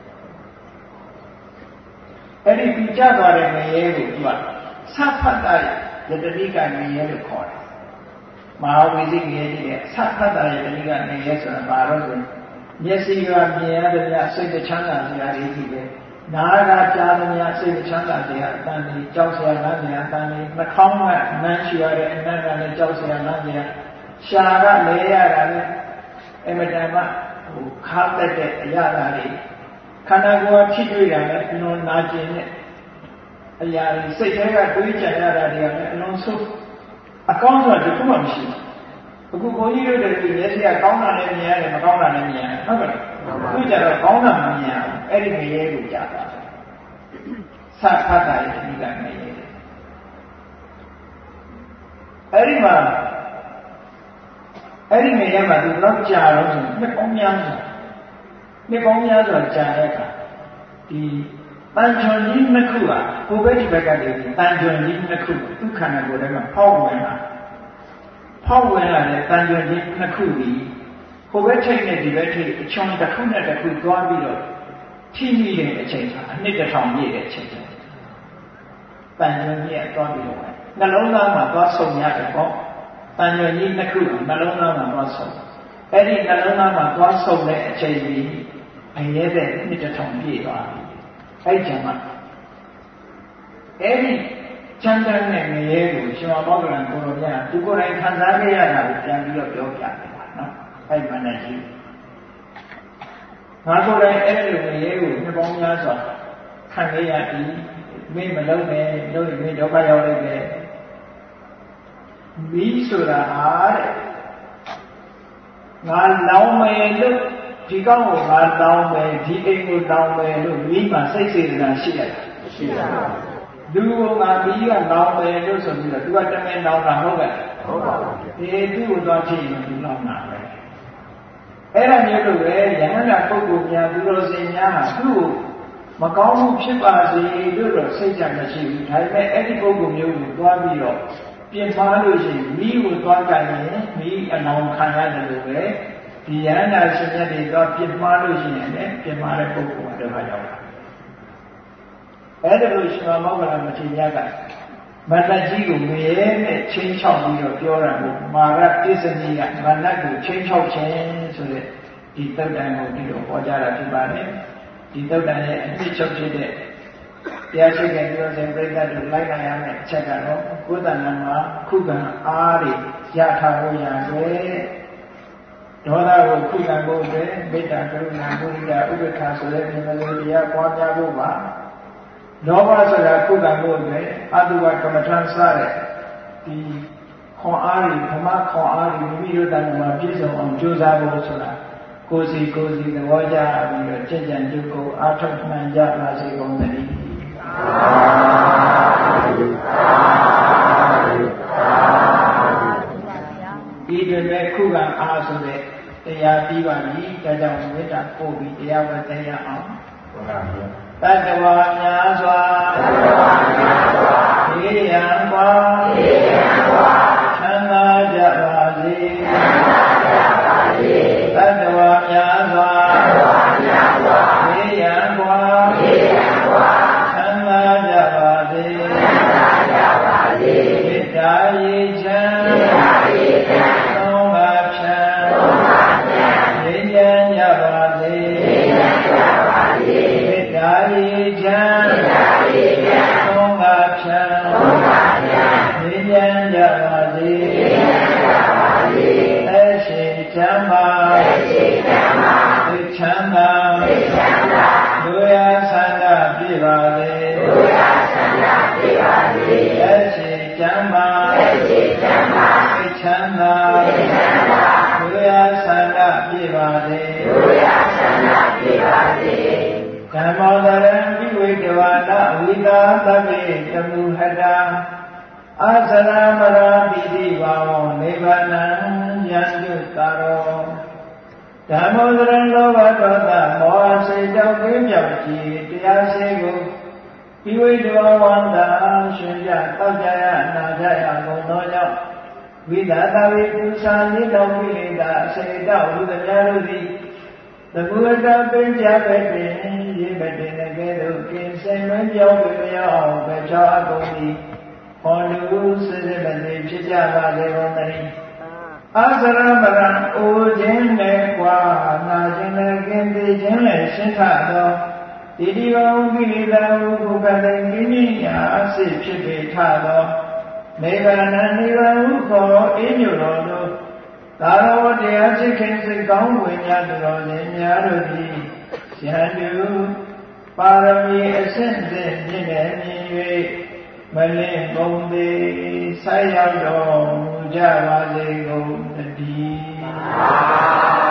အဲ့ဒီပြကြသွားတဲ့ငရဲကိုသူကသဖတ်တာယတတိကငရဲလို့ခေါ်တယ်မဟာဝိဇ္ဇငရဲကြီးရဲ့သဖတ်တာယတတိကငရဲဆိုတာဘာလို့ဆိုမျက်စိကမြင်ရတဲ့များစိတ်ချမ်းသာစရာတွေကြီးပဲနားကကြားတဲ့များစိတ်ချမ်းသာစရာအတန်ကြီးကြောက်စရာလမ်းများအတန်ကြီးနှာခေါင်းကနမ်းရှိရတဲ့အနံ့ကလည်းကြောက်စရာလမ်းများရှာကလဲရတာလည်းအမတန်မှဟိုခါတက်တဲ့အရာတွေခန္ဓာကိုယ်ဖြစ်တွေ့တာလည်းအလုံးနာကျင်တဲ့အရာတွေစိတ်ထဲကတွေးကြံရတာတွေကလည်းအလုံးဆုပ်အကောင်းဆုံးတခုမှမရှိဘူးအခုဘုန်းကြီးတို့တွေမျက်စိကကောင်းတာလည်းမြင်ရတယ်မကောင်းတာလည်းမြင်ရတယ်ဟုတ်ကဲ့သူကြတော့ကောင်းတာမမြင်ဘူးအဲ့ဒီငရဲကိုကြာတာသဖတ်တာရဲ့ဒီကငရဲအဲ့ဒီမှာအဲ့ဒီငရဲမှာသူတော့ကြာတော့ဆိုနှစ်ပေါင်းများစွာနှစ်ပေါင်းများစွာကြာတဲ့အခါဒီတန်ချွန်ကြီးနှစ်ခုဟာကိုယ်ပဲဒီဘက်ကနေတန်ချွန်ကြီးနှစ်ခုသူခန္ဓာကိုယ်ထဲမှာဖောက်ဝင်လာဖောက်ဝင်လာတဲ့တန်ချွန်ကြီးနှစ်ခုဒီကိုယ်ပဲထိတ်နဲ့ဒီဘက်ထိတ်အချွန်တစ်ခုနဲ့တစ်ခုသွားပြီးတော့ထိမိတဲ့အချိန်ဟာအနှစ်တစ်ထောင်ပြည့်တဲ့အချိန်တန်ချွန်ကြီးကသွားပြီးတော့နှလုံးသားမှာသွားဆုံရတယ်ပေါ့တန်ချွန်ကြီးနှစ်ခုနှလုံးသားမှာသွားဆုံအဲ့ဒီနှလုံးသားမှာသွားဆုံတဲ့အချိန်ကြီးအရေးတဲ့နှစ်တစ်ထောင်ပြည့်သွားပြီအဲ့ကျမှအဲ့ဒီချမ်းသာတဲ့ငရဲကိုရှင်မမောဂလန်ကိုရောမြတ်သူကိုယ်တိုင်ခံစားခဲ့ရတာကိုပြန်ပြီးတော့ပြောပြတယ်ပါနော်အဲ့ဒီမနဲ့ကြီးငါကိုယ်တိုင်အဲ့ဒီငရဲကိုနှစ်ပေါင်းများစွာခံခဲ့ရပြီမင်းမလုံးနဲ့လုံးရင်မင်းဒုက္ခရောက်လိုက်တယ်မီးဆိုတာဟာတဲ့ငါလောင်းမယ်လို့ဒီကောင်းကိုငါလောင်းမယ်ဒီအိမ်ကိုလောင်းမယ်လို့မီးမှာစိတ်စေတနာရှိရတယ်ရှိပါဘူးလူကငါမီးကလောင်းမယ်လို့ဆိုပြီးတော့သူကတမင်လောင်းတာဟုတ်ကဲ့ဟုတ်ပါဘူးဒီသူ့ကိုသွားကြည့်ရင်သူလောင်းတာပဲအဲ့ဒါမျိုးလို့ပဲယဟန္တာပုဂ္ဂိုလ်များသူတော်စင်များဟာသူ့ကိုမကောင်းမှုဖြစ်ပါစေလို့တော့စိတ်ကြမရှိဘူးဒါပေမဲ့အဲ့ဒီပုဂ္ဂိုလ်မျိုးကိုသွားပြီးတော့ပြင်ပါလို့ရှိရင်မိကိုသွားကြရင်မိအလောင်းခံရတယ်လို့ပဲဒီယန္တာရှင်မြတ်တွေတော့ပြင်ပါလို့ရှိရင်လည်းပြင်ပါတဲ့ပုဂ္ဂိုလ်ကတော့ရောက်လာအဲ့ဒါလို့ရှင်မောဂလမထေရကမနတ်ကြီးကိုငရဲနဲ့ချင်းချောက်ပြီးတော့ပြောတာကိုမာရပစ္စနီကမနတ်ကိုချင်းချောက်ခြင်းဆိုတဲ့ဒီတုတ်တန်ကိုဒီလိုဟောကြားတာဖြစ်ပါတယ်ဒီတုတ်တန်ရဲ့အဖြစ်ချုပ်ဖြစ်တဲ့တရားရှိတဲ့ပြောစဉ်ပြိဿတို့လိုက်နိုင်ရမယ့်အချက်ကတော့ကိုယ်တဏ္ဍာမှာခုခံအားတွေရထားဖို့ရတဲ့ဒေါသကိုခုခံဖို့အတွက်မေတ္တာကရုဏာမုဒိတာဥပ္ပခါဆိုတဲ့ဉာဏ်လေးတရားပွားများဖို့ပါလောဘဆိုတာခုခံဖို့အတွက်အတုဝကမ္မထံစတဲ့ဒီခွန်အားတွေဓမ္မခွန်အားတွေမိမိတို့တဏ္ဍာမှာပြည့်စုံအောင်ကြိုးစားဖို့ဆိုတာကိုယ်စီကိုယ်စီသဘောကျပြီးတော့ကြင်ကြံကြုတ်ကိုအားထုတ်မှန်ကြပါစေကုန်သတည်းဒီတွေမဲ့ခုခံအားဆိုတဲ့တရားပြီးပါပြီဒါကြောင့်မေတ္တာပို့ပြီးတရားဝတ်တရားအောင်တတ္တဝါများစွာဒီရန်ကွာချမ်းသာကြပါစေတတ္တဝါများစွာဒီရန်ကွာချမ်းသာကြပါစေမေတ္တာရေချမ်းသုံးပါးဖြံငြိမ်းချမ်းကြပါစေမေတ္တာရေချမ်းသုံးပါးဖြံငြိမ်းချမ်းကြပါစေအရှိချမ်းပါသိချမ်းသာလူရဆန္ဒပြပါစေအရှိချမ်းပါသိချမ်းသာလူရဆန္ဒပြပါစေဓမ္မောတရံပိဝေတဝါဒဝိသာသဗ္ဗေတမုဟတာအသရမရာပိတိဘာဝနိဗ္ဗာနံယန္တုတာရောဓမ္မောတရံလောဘဒေါသမောဟစိတ်ကြောင့်ပြင်းပြောက်ကြည်တရားစေကိုပိဝေတဝါဝန္တာရှင်ပြတောက်ကြရနာကြရကုန်သောကြောင့်ဝိသာသဝေပုစာနိတောပိလေတာစေတောဝုဒ္ဓများတို့သည်သဘုဒ္ဓပင်ကြပဲ့တွင်ရေမတင်ကဲ့သို့ကင်းစင်မပြောင်းပြမအောင်ပဲချောအကုန်သည်ဟောလူစစ်စစ်မသိဖြစ်ကြပါစေကုန်သတည်းအာသရမရံအိုခြင်းနဲ့ကွာနာခြင်းနဲ့ကင်းသိခြင်းနဲ့ရှင်းထသောတိတိဝံကိလေသာဟုဘုက္ခတိကိနိယာအစစ်ဖြစ်ပေထသောနိဗ္ဗာန်နိဗ္ဗာန်ဟုခေါ်အေးညိုတော်တို့သာရဝတရားစိတ်ခင်စိတ်ကောင်းဝင်များတော်ရှင်များတို့သည်ယန္တုပါရမီအစစ်အစစ်မြင့်တဲ့မြင်၍မလင်းပုံသေးဆက်ရောက်တော်မူကြပါစေကုန်သတည်း